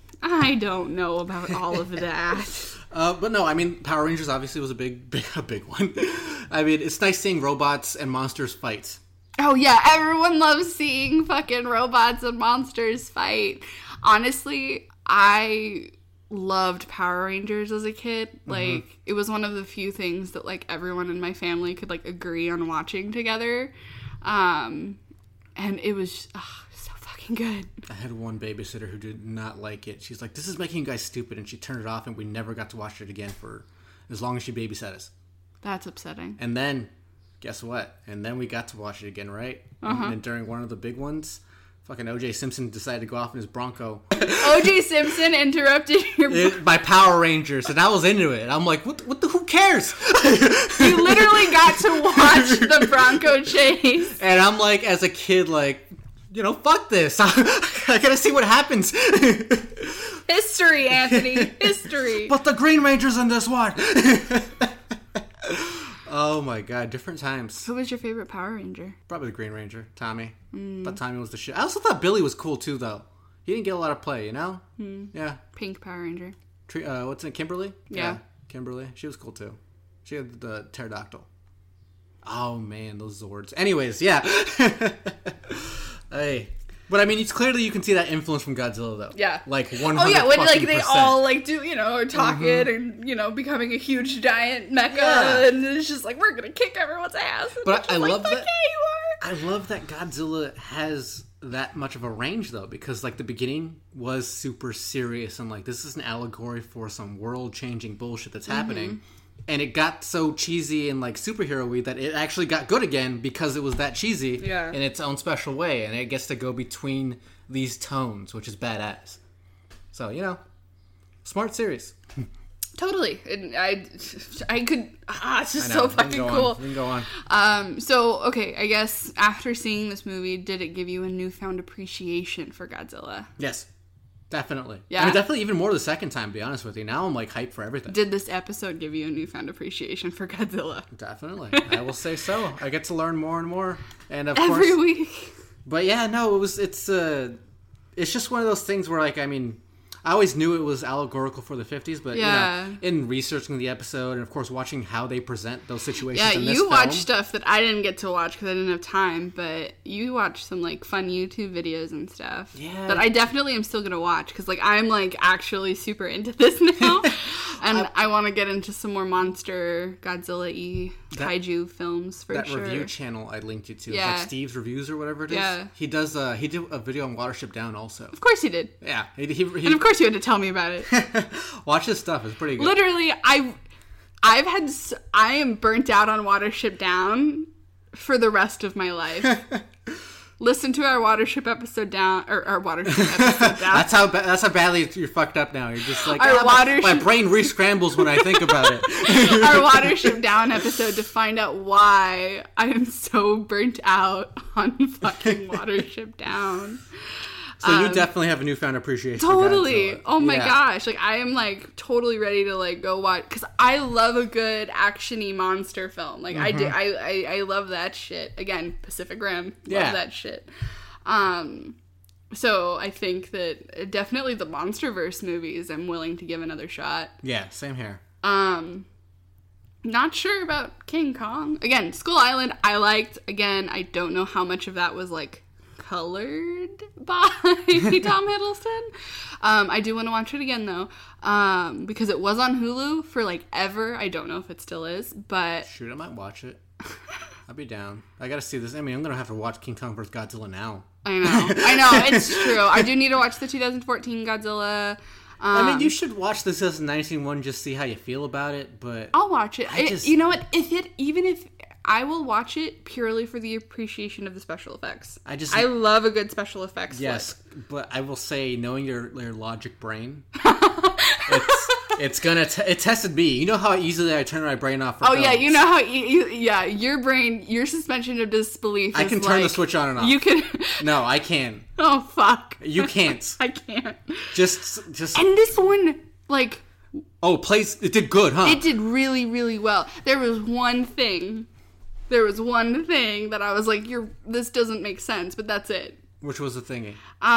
know about all of that. But no, I mean, Power Rangers obviously was a big one. I mean, it's nice seeing robots and monsters fight. Oh yeah, everyone loves seeing fucking robots and monsters fight. Honestly, I loved Power Rangers as a kid. Like, it was one of the few things that, like, everyone in my family could, like, agree on watching together. And it was so fucking good. I had one babysitter who did not like it. She's like, this is making you guys stupid, and she turned it off, and we never got to watch it again for as long as she babysat us. That's upsetting. And then, guess what? And then we got to watch it again, right? And then during one of the big ones, fucking O.J. Simpson decided to go off in his Bronco. O.J. Simpson interrupted your... by Power Rangers, and I was into it. I'm like, who cares? You literally got to watch the Bronco chase. And I'm like, as a kid, like, fuck this. I gotta see what happens. History, Anthony. History. But the Green Ranger's in this one. Oh my god, different times. Who was your favorite Power Ranger? Probably the Green Ranger, Tommy. But Tommy was the shit. I also thought Billy was cool too, though. He didn't get a lot of play, you know? Yeah. Pink Power Ranger. What's it, Kimberly? Yeah. Kimberly. She was cool too. She had the pterodactyl. Oh man, those Zords. Anyways, yeah. Hey. But I mean, it's clearly you can see that influence from Godzilla, though. Yeah. Like 100%. Oh yeah, when like they all like do are talking and becoming a huge giant mecha, and it's just like, we're gonna kick everyone's ass. And but I love that. Yeah, you are. I love that Godzilla has that much of a range, though, because like the beginning was super serious and like this is an allegory for some world-changing bullshit that's happening. And it got so cheesy and like superhero-y that it actually got good again because it was that cheesy in its own special way. And it gets to go between these tones, which is badass. So, smart series. Totally. And I could... it's just so fucking cool. We can go on. So, okay, I guess after seeing this movie, did it give you a newfound appreciation for Godzilla? Yes. Definitely. Yeah. I mean, definitely even more the second time, to be honest with you. Now I'm like hyped for everything. Did this episode give you a newfound appreciation for Godzilla? Definitely. I will say so. I get to learn more and more. And of Every course, week. But yeah, no, it's just one of those things where like, I mean, I always knew it was allegorical for the 50s, but in researching the episode and of course watching how they present those situations in this film. Watch stuff that I didn't get to watch because I didn't have time, but you watch some like fun YouTube videos and stuff. Yeah. That I definitely am still gonna watch because like I'm like actually super into this now, and I want to get into some more monster Godzilla-y kaiju films for that sure. That review channel I linked you to, yeah. like Steve's Reviews or whatever it is. Yeah. He does. He did a video on Watership Down also. Of course he did. Yeah. And of course you had to tell me about it. Watch his stuff. It's pretty good. Literally, I am burnt out on Watership Down for the rest of my life. Listen to our Watership episode down, or our Watership episode down. That's how badly you're fucked up now. You're just like, my brain re-scrambles when I think about it. Our Watership Down episode to find out why I am so burnt out on fucking Watership Down. So you definitely have a newfound appreciation for Godzilla. Oh my yeah. gosh. Like, I am, like, totally ready to, like, go watch. Because I love a good action-y monster film. Like, I do. I love that shit. Again, Pacific Rim. Love that shit. So I think that definitely the MonsterVerse movies I'm willing to give another shot. Yeah, same here. Not sure about King Kong. Again, Skull Island I liked. Again, I don't know how much of that was, like, colored by Tom Hiddleston. I do want to watch it again though, because it was on Hulu for like ever. I don't know if it still is, but shoot, I might watch it. I'll be down. I gotta see this. I mean, I'm gonna have to watch King Kong vs. Godzilla now. I know, it's true. I do need to watch the 2014 Godzilla. I mean, you should watch the 2019 one, just see how you feel about it, but I'll watch it. You know what? Even if I will watch it purely for the appreciation of the special effects. I love a good special effects. Yes, flick. but I will say, knowing your logic brain, it tested me. You know how easily I turn my brain off for films? Yeah, you know how your brain, your suspension of disbelief. I can turn the switch on and off. You can. No, I can. Oh fuck. You can't. I can't. Just. And this one, like. Oh, it did good, huh? It did really, really well. There was one thing that I was like, this doesn't make sense, but that's it. Which was the thingy?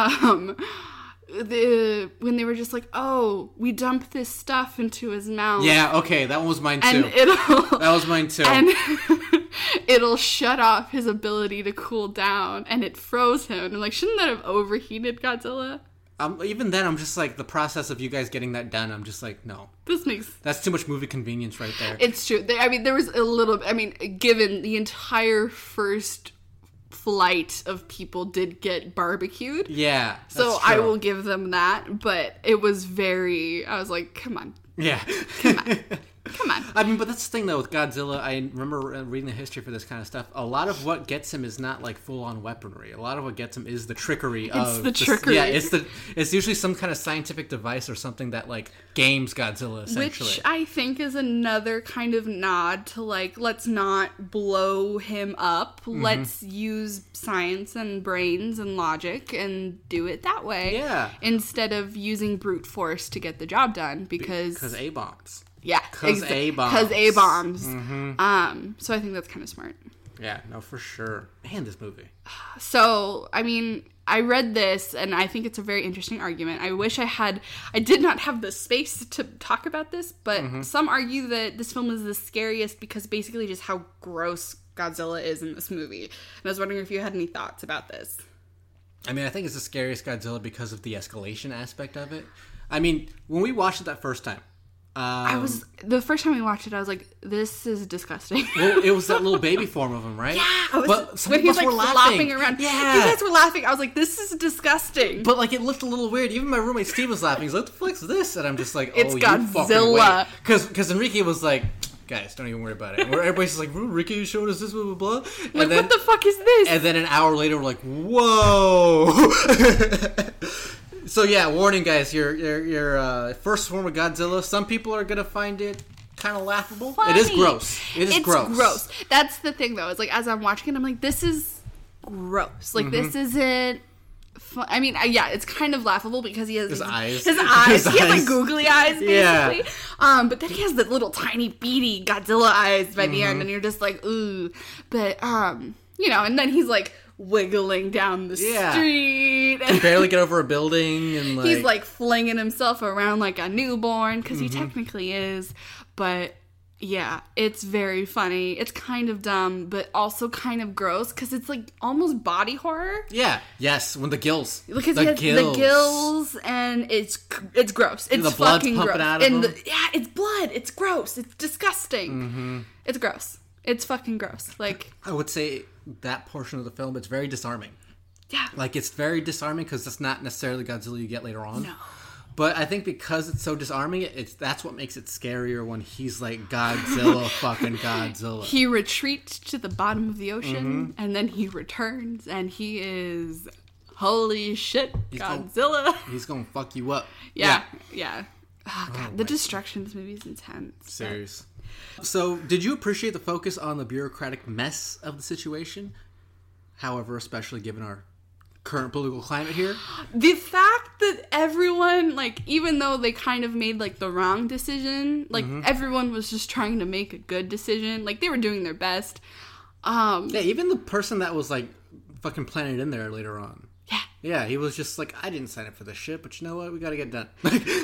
When they were just like, oh, we dump this stuff into his mouth. Yeah, okay, that one was mine too. And that was mine too. And it'll shut off his ability to cool down, and it froze him. And like, shouldn't that have overheated Godzilla? Even then, I'm just like, the process of you guys getting that done, I'm just like, no. That's too much movie convenience right there. It's true. There was a little... given the entire first flight of people did get barbecued. Yeah, so I will give them that, but it was very... I was like, come on. Yeah. Come on. Come on. I mean, but that's the thing, though, with Godzilla. I remember reading the history for this kind of stuff. A lot of what gets him is not, like, full-on weaponry. A lot of what gets him is the trickery of... It's the trickery. Yeah, it's usually some kind of scientific device or something that, like, games Godzilla, essentially. Which I think is another kind of nod to, like, let's not blow him up. Mm-hmm. Let's use science and brains and logic and do it that way. Yeah. Instead of using brute force to get the job done, because A-bombs. Yeah, because A-bombs. Because A-bombs. Mm-hmm. So I think that's kind of smart. Yeah, no, for sure. Man, this movie. So, I mean, I read this, and I think it's a very interesting argument. I wish I did not have the space to talk about this, but some argue that this film is the scariest because basically just how gross Godzilla is in this movie. And I was wondering if you had any thoughts about this. I mean, I think it's the scariest Godzilla because of the escalation aspect of it. I mean, when we watched it that first time, the first time we watched it, I was like, this is disgusting. Well, it was that little baby form of him, right? Yeah, but some when of he us was were like laughing. flopping around. Yeah. You guys were laughing. I was like, this is disgusting. But like, it looked a little weird. Even my roommate Steve was laughing. He's like, what the fuck's this? And I'm just like, it's Godzilla. Because Enrique was like, guys, don't even worry about it. Where everybody's just like, Ricky showed us this, blah, blah, blah. Like, what the fuck is this? And then an hour later, we're like, whoa. So yeah, warning, guys. Your first form of Godzilla. Some people are gonna find it kind of laughable. Funny. It is gross. It's gross. That's the thing, though. It's like, as I'm watching it, I'm like, this is gross. Like, this isn't... I mean, yeah, it's kind of laughable because he has... His eyes. He has, like, googly eyes, basically. Yeah. But then he has the little tiny, beady Godzilla eyes by the end, and you're just like, ooh. But, you know, and then he's, like, wiggling down the street. Can barely get over a building. And like... He's, like, flinging himself around like a newborn, because he technically is. But... yeah, it's very funny. It's kind of dumb, but also kind of gross because it's like almost body horror. Yeah. Yes. When the gills. Because he has the gills, and it's gross. It's the blood's fucking pumping gross. out of him. It's blood. It's gross. It's disgusting. It's gross. It's fucking gross. Like, I would say that portion of the film, it's very disarming. Yeah. Like, it's very disarming because it's not necessarily Godzilla you get later on. No. But I think because it's so disarming, that's what makes it scarier when he's like Godzilla, fucking Godzilla. He retreats to the bottom of the ocean, and then he returns, and he is, holy shit, Godzilla. He's gonna fuck you up. Yeah. Oh, God, the destruction in this movie is intense. Serious. So, did you appreciate the focus on the bureaucratic mess of the situation? However, especially given our current political climate here. The fact that everyone, like, even though they kind of made, like, the wrong decision, like, everyone was just trying to make a good decision. Like, they were doing their best. Yeah, even the person that was, like, fucking planted in there later on. Yeah. Yeah, he was just like, I didn't sign up for this shit, but you know what? We gotta get done.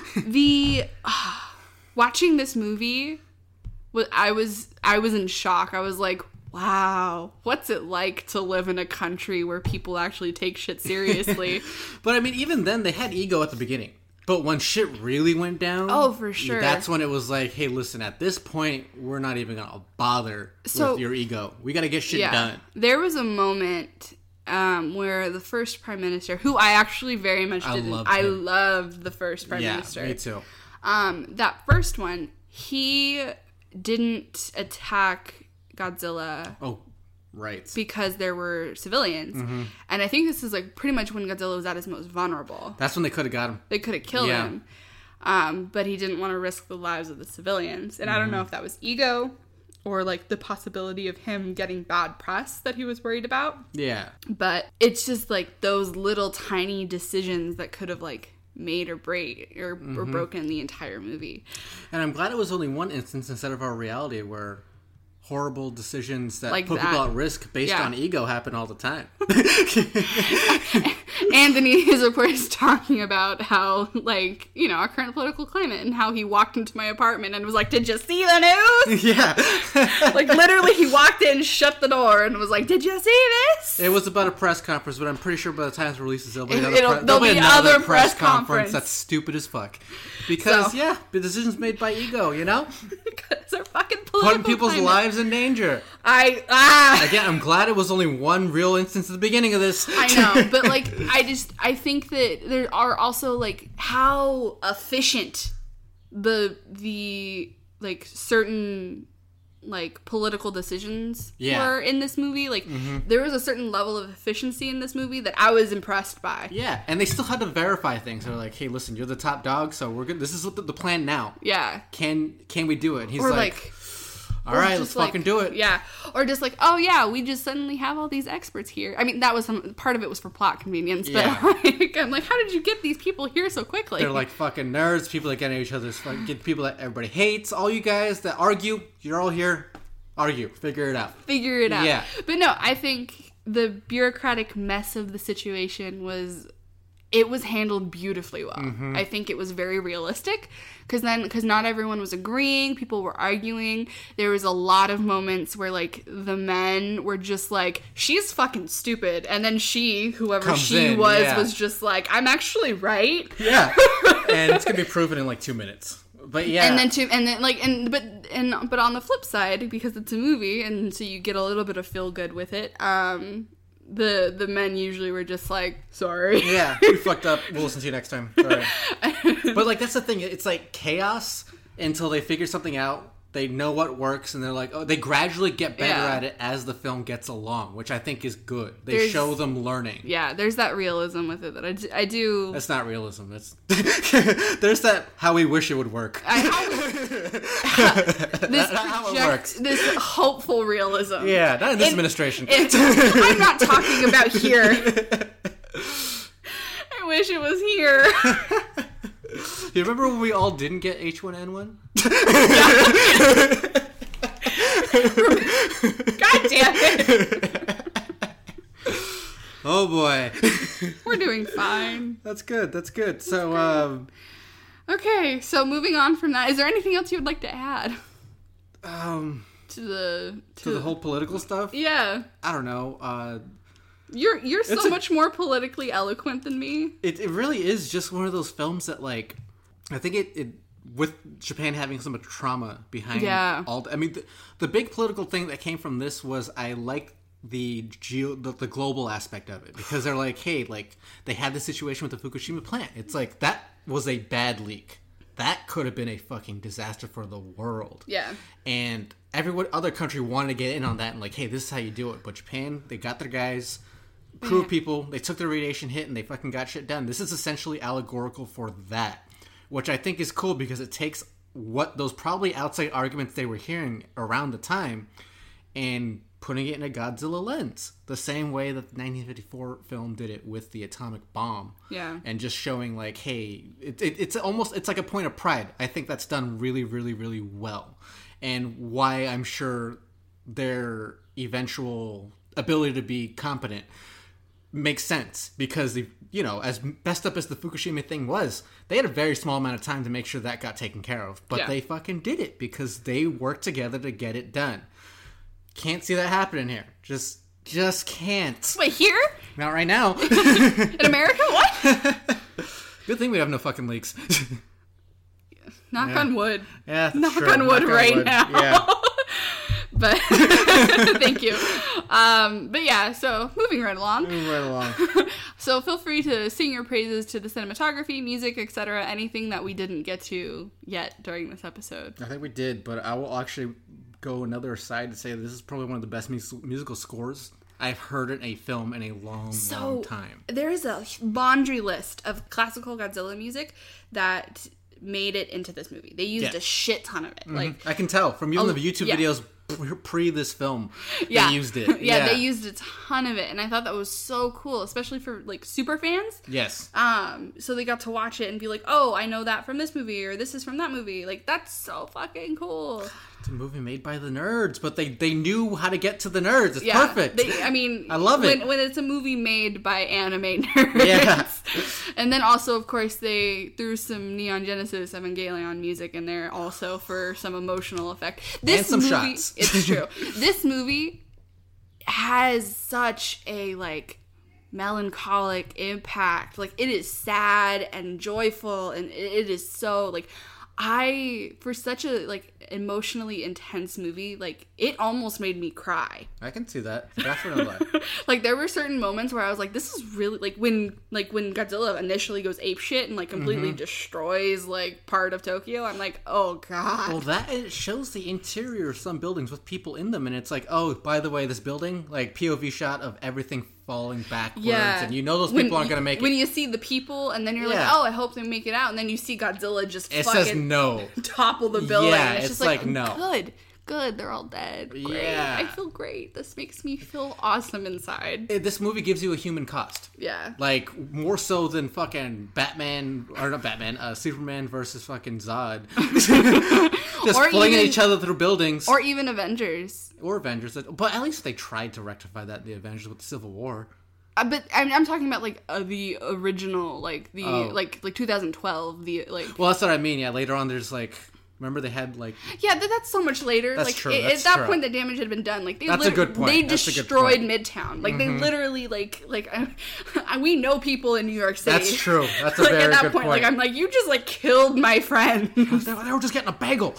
Watching this movie, I was in shock. I was like, wow, what's it like to live in a country where people actually take shit seriously? But I mean, even then, they had ego at the beginning. But when shit really went down, oh, for sure, that's when it was like, hey, listen, at this point, we're not even gonna bother with your ego. We gotta get shit done. There was a moment where the first prime minister, who I actually very much I loved the first prime minister. Yeah, me too. That first one, he didn't attack Godzilla. Oh, right. Because there were civilians. And I think this is like pretty much when Godzilla was at his most vulnerable. That's when they could have got him. They could have killed him. But he didn't want to risk the lives of the civilians. And I don't know if that was ego or like the possibility of him getting bad press that he was worried about. Yeah. But it's just like those little tiny decisions that could have like made or break or broken the entire movie. And I'm glad it was only one instance instead of our reality where horrible decisions that like put people at risk based on ego happen all the time. Anthony is, of course, talking about how, like, you know, our current political climate and how he walked into my apartment and was like, did you see the news? Yeah. Like, literally, he walked in, shut the door, and was like, did you see this? It was about a press conference, but I'm pretty sure by the time it releases, there'll be another press conference that's stupid as fuck. Because, the decision's made by ego, you know? Because they're fucking political putting people's lives in danger. Again, I'm glad it was only one real instance at the beginning of this. I know, but, like, I think that there are also, like, how efficient the like, certain, like, political decisions were in this movie. Like, there was a certain level of efficiency in this movie that I was impressed by. Yeah, and they still had to verify things. They're like, hey, listen, you're the top dog, so we're good. This is the plan now. Yeah. Can we do it? And he's or like all right, let's fucking do it. Yeah. Or just like, oh yeah, we just suddenly have all these experts here. I mean, that was part of it was for plot convenience, but like, I'm like, how did you get these people here so quickly? They're like fucking nerds, people that get at each other's, get people that everybody hates. All you guys that argue, you're all here. Argue. Figure it out. Yeah. But no, I think the bureaucratic mess of the situation was handled beautifully well. I think it was very realistic because not everyone was agreeing. People were arguing. There was a lot of moments where like the men were just like, she's fucking stupid. And then whoever she was just like, I'm actually right. Yeah. And it's going to be proven in like 2 minutes. But yeah. But on the flip side, because it's a movie and so you get a little bit of feel good with it, the men usually were just like, sorry. Yeah, we fucked up. We'll listen to you next time. Sorry. But like that's the thing. It's like chaos until they figure something out. They know what works, and they're like, oh, they gradually get better at it as the film gets along, which I think is good. They show them learning. Yeah, there's that realism with it that I do. That's not realism. That's there's that how we wish it would work. This how it works. This hopeful realism. Yeah, not in this administration. I'm not talking about here. I wish it was here. You remember when we all didn't get H1N1? God damn it. Oh boy. We're doing fine. That's good. So, okay, so moving on from that, is there anything else you would like to add? To the whole political stuff? Yeah. I don't know. You're so much more politically eloquent than me. It really is just one of those films that, like, I think it with Japan having so much trauma behind all. I mean, the big political thing that came from this was I like the global aspect of it because they're like, hey, like they had this situation with the Fukushima plant. It's like that was a bad leak. That could have been a fucking disaster for the world. Yeah. And every other country wanted to get in on that and like, hey, this is how you do it. But Japan, they got their guys, crew of people, they took the radiation hit and they fucking got shit done. This is essentially allegorical for that, which I think is cool because it takes what those probably outside arguments they were hearing around the time and putting it in a Godzilla lens, the same way that the 1954 film did it with the atomic bomb. Yeah. And just showing like, hey, it's like a point of pride. I think that's done really, really, really well. And why I'm sure their eventual ability to be competent makes sense. Because, as messed up as the Fukushima thing was, they had a very small amount of time to make sure that got taken care of. But they fucking did it because they worked together to get it done. Can't see that happening here. Just can't. Wait, here? Not right now. In America? What? Good thing we have no fucking leaks. Knock on wood. Yeah, Knock on wood right now. Yeah. But thank you. But yeah, so moving right along. So feel free to sing your praises to the cinematography, music, etc. Anything that we didn't get to yet during this episode. I think we did, but I will actually go another aside to say this is probably one of the best musical scores I've heard in a film in a long time. There is a laundry list of classical Godzilla music that made it into this movie. They used a shit ton of it. Mm-hmm. Like, I can tell from even the YouTube videos pre this film, they used it. They used a ton of it, and I thought that was so cool, especially for like super fans. Yes. So they got to watch it and be like, "Oh, I know that from this movie, or this is from that movie." Like, that's so fucking cool. It's a movie made by the nerds, but they knew how to get to the nerds. It's perfect. I love it. When it's a movie made by anime nerds. Yeah. And then also, of course, they threw some Neon Genesis Evangelion music in there also for some emotional effect. And some shots. It's true. This movie has such a, like, melancholic impact. Like, it is sad and joyful, and it is so, like... for such a, like, emotionally intense movie, like, it almost made me cry. I can see that. Definitely. Like, there were certain moments where I was like, this is really, like, when Godzilla initially goes apeshit and, like, completely destroys, like, part of Tokyo, I'm like, oh, God. Well, it shows the interior of some buildings with people in them, and it's like, oh, by the way, this building, like, POV shot of everything falling backwards, and those people aren't going to make it. When you see the people, and then you're like, oh, I hope they make it out, and then you see Godzilla just topple the building. Yeah, and it's just like, no. Good, they're all dead. Great. Yeah. I feel great. This makes me feel awesome inside. This movie gives you a human cost. Yeah. Like, more so than fucking Superman versus fucking Zod. Just flinging each other through buildings. Or even Avengers. But at least they tried to rectify that in the Avengers with the Civil War. But I'm talking about, like, the original, like, like 2012, Well, that's what I mean, yeah. Later on, there's, like... Remember they had, like... Yeah, that's so much later. That's like, true. At that point, the damage had been done. Like, that's a good point. They destroyed Midtown. Like, they literally, like we know people in New York City. That's true. That's a very good point. At that point, like, I'm like, you just, like, killed my friend. They were just getting a bagel.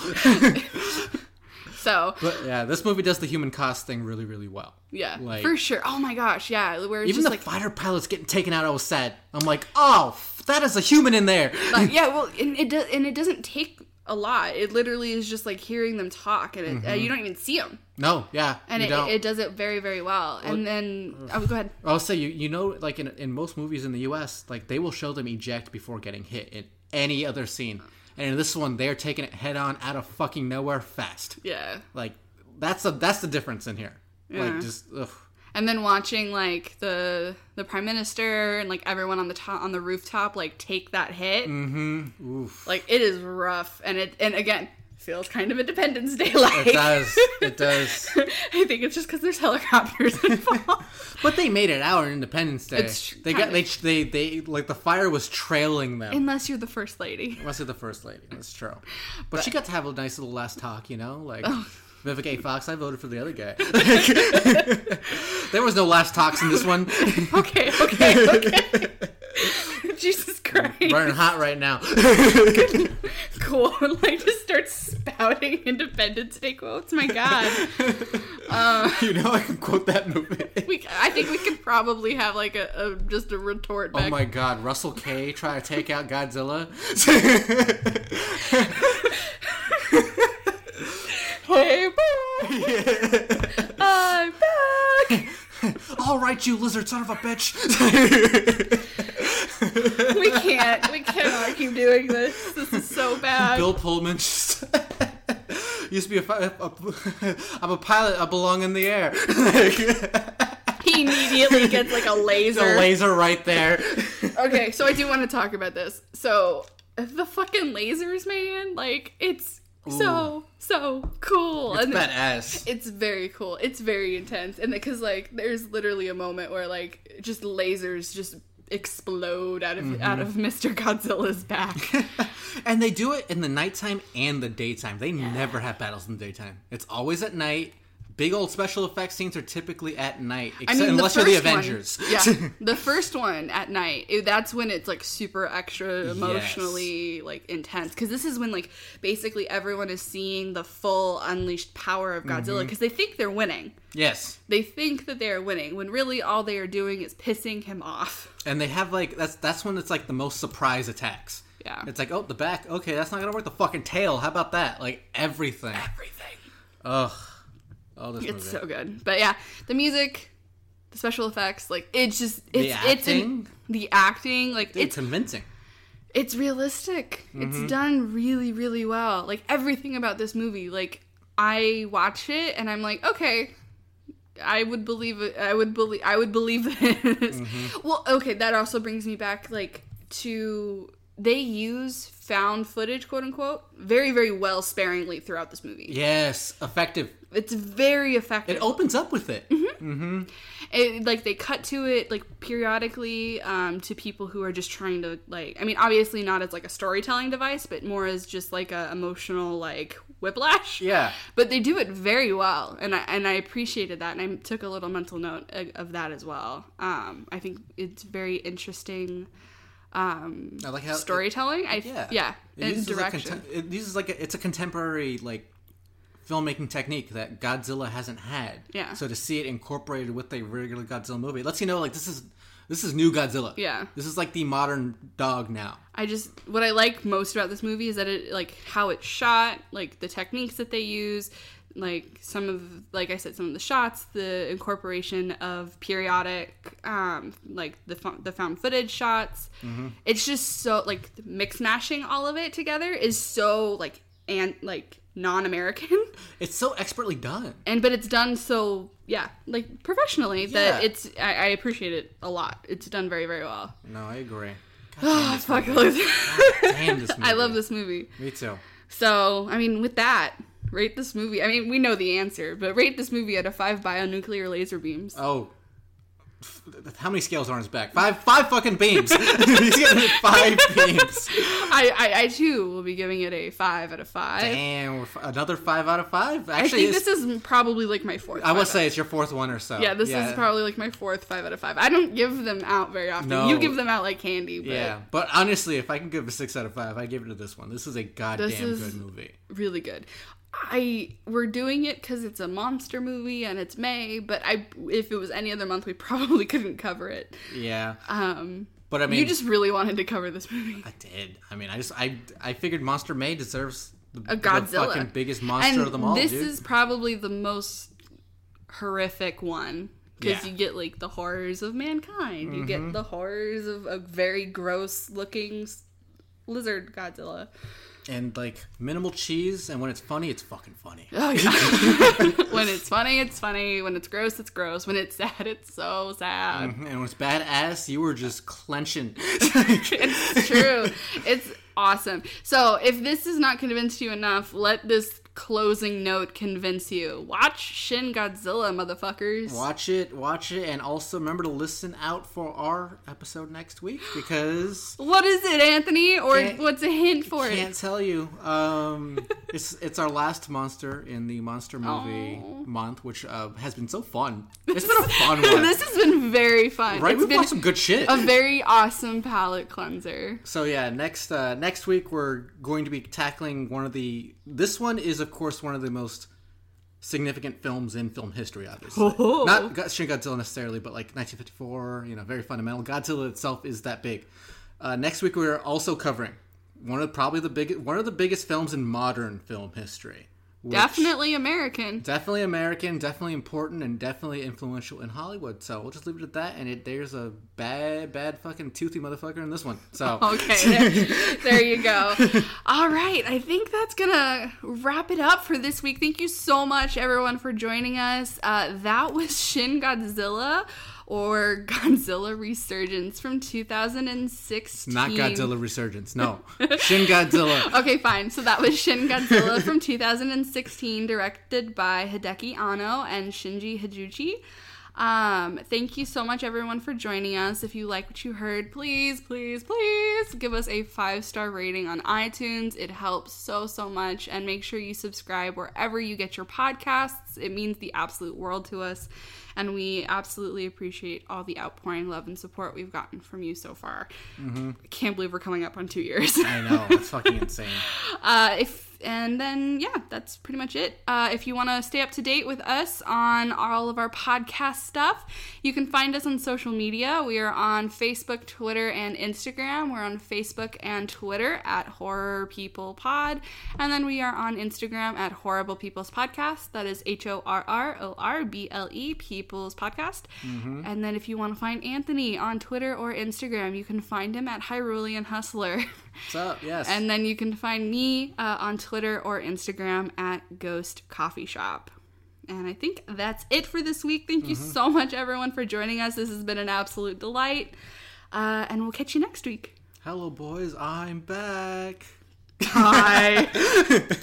So... But, yeah, this movie does the human cost thing really, really well. Yeah, like, for sure. Oh, my gosh, yeah. Where it's even just, the fighter pilots getting taken out, I was sad. I'm like, oh, that is a human in there. Yeah, well, and it doesn't take... a lot. It literally is just like hearing them talk, and you don't even see them. No, yeah, and it does it very, very well. And then, go ahead. I'll say like in most movies in the U.S., like they will show them eject before getting hit in any other scene, and in this one, they're taking it head on out of fucking nowhere fast. Yeah, like that's the difference in here. Yeah. Like just ugh. And then watching, like, the prime minister and, like, everyone on the rooftop, like, take that hit. Mm-hmm. Oof. Like, it is rough. And again, feels kind of Independence Day like. It does. I think it's just because there's helicopters involved. But they made it out on Independence Day. They like, the fire was trailing them. Unless you're the first lady. That's true. But she got to have a nice little last talk, like... Vivica A. Fox, I voted for the other guy. There was no last talks in this one. Okay. Jesus Christ. Christ. Burning hot right now. Cool. Like, just start spouting Independence Day quotes. My God. You know I can quote that movie. I think we could probably have like just a retort back. Oh my God, Russell K. try to take out Godzilla. Hey, back. I'm back. All right, you lizard son of a bitch. We cannot keep doing this. This is so bad. Bill Pullman just used to be I'm a pilot. I belong in the air. He immediately gets like a laser. The laser right there. Okay, so I do want to talk about this. So the fucking lasers, man, like it's so cool. It's badass. It's very cool. It's very intense, and because like there's literally a moment where like just lasers just explode out of Mr. Godzilla's back. And they do it in the nighttime and the daytime. They never have battles in the daytime. It's always at night. Big old special effects scenes are typically at night, unless you're the Avengers. The first one at night, that's when it's like super extra emotionally like intense, because this is when like basically everyone is seeing the full unleashed power of Godzilla, because they think they're winning. Yes, they think that they are winning when really all they are doing is pissing him off. And they have like that's when it's like the most surprise attacks. Yeah, it's like, oh, the back, okay, that's not gonna work. The fucking tail, how about that? Like everything. Ugh. Oh, this movie. It's so good. But yeah, the music, the special effects, like it's the acting, like dude, it's convincing. It's realistic. It's done really, really well. Like everything about this movie, like I watch it and I'm like, okay, I would believe it. I would believe this. Well, okay, that also brings me back like to they use found footage, quote unquote, very, very well sparingly throughout this movie. Yes, effective. It's very effective. It opens up with it. Like they cut to it like periodically to people who are just trying to like, I mean, obviously not as like a storytelling device, but more as just like a emotional like whiplash. Yeah. But they do it very well, and I appreciated that, and I took a little mental note of that as well. I think it's very interesting. I like how storytelling. And direction. It uses like it's a contemporary like filmmaking technique that Godzilla hasn't had. Yeah. So to see it incorporated with a regular Godzilla movie, it lets you know like this is new Godzilla. Yeah. This is like the modern dog now. What I like most about this movie is that it like how it's shot, like the techniques that they use, like some of the shots, the incorporation of periodic like the found footage shots. It's just so like mix mashing all of it together is so like non-American. It's so expertly done. But it's done so like professionally that it's I appreciate it a lot. It's done very, very well. No, I agree. God damn this movie. I love this movie. Me too. So, I mean, with that, rate this movie. I mean, we know the answer, but rate this movie out of 5 bionuclear laser beams. Oh. How many scales are on his back? Five fucking beams. He's giving it 5 beams. I too will be giving it a 5 out of 5. Damn, another 5 out of 5. Actually, I think this is probably like my 4th. I would say it's your 4th one or so. Yeah, this is probably like my 4th 5 out of 5. I don't give them out very often. No. You give them out like candy. But yeah, but honestly, if I can give it a 6 out of 5, I give it to this one. This is a goddamn good movie. Really good. We're doing it because it's a monster movie and it's May, but if it was any other month, we probably couldn't cover it. Yeah. But I mean, you just really wanted to cover this movie. I did. I mean, I figured Monster May deserves a Godzilla, the fucking biggest monster of them all. This is probably the most horrific one because you get like the horrors of mankind. You get the horrors of a very gross looking lizard Godzilla. And, like, minimal cheese, and when it's funny, it's fucking funny. Oh, yeah. When it's funny, it's funny. When it's gross, it's gross. When it's sad, it's so sad. And when it's badass, you were just clenching. It's true. It's awesome. So, if this has not convinced you enough, let this closing note convince you. Watch Shin Godzilla, motherfuckers. Watch it, and also remember to listen out for our episode next week, because... What is it, Anthony? Or what's a hint for it? Can't tell you. It's our last monster in the monster movie month, which has been so fun. It's been a fun one. This has been very fun. Right? We've watched some good shit. A very awesome palate cleanser. So yeah, next week we're going to be tackling this one is of course one of the most significant films in film history, obviously. Not Shin Godzilla necessarily, but like 1954, very fundamental. Godzilla itself is that big. Next week we're also covering one of the biggest films in modern film history. Definitely American. Definitely American, definitely important, and definitely influential in Hollywood. So we'll just leave it at that. And there's a bad fucking toothy motherfucker in this one. So okay, there you go. All right, I think that's gonna wrap it up for this week. Thank you so much, everyone, for joining us. That was Shin Godzilla, or Godzilla Resurgence from 2016. Not Godzilla Resurgence, no. Shin Godzilla. Okay, fine. So that was Shin Godzilla from 2016, directed by Hideki Anno and Shinji Higuchi. Thank you so much, everyone, for joining us. If you like what you heard, please give us a 5-star rating on iTunes. It helps so much. And make sure you subscribe wherever you get your podcasts. It means the absolute world to us. And we absolutely appreciate all the outpouring love and support we've gotten from you so far. Mm-hmm. I can't believe we're coming up on 2 years. I know. It's fucking insane. And then, that's pretty much it. If you want to stay up to date with us on all of our podcast stuff, you can find us on social media. We are on Facebook, Twitter, and Instagram. We're on Facebook and Twitter at Horror People Pod. And then we are on Instagram at Horrible People's Podcast. That is HORRORBLE People's Podcast. Mm-hmm. And then if you want to find Anthony on Twitter or Instagram, you can find him at Hyrulean Hustler. What's up? Yes. And then you can find me on Twitter or Instagram at Ghost Coffee Shop. And I think that's it for this week. Thank you so much, everyone, for joining us. This has been an absolute delight. And we'll catch you next week. Hello, boys. I'm back. Bye.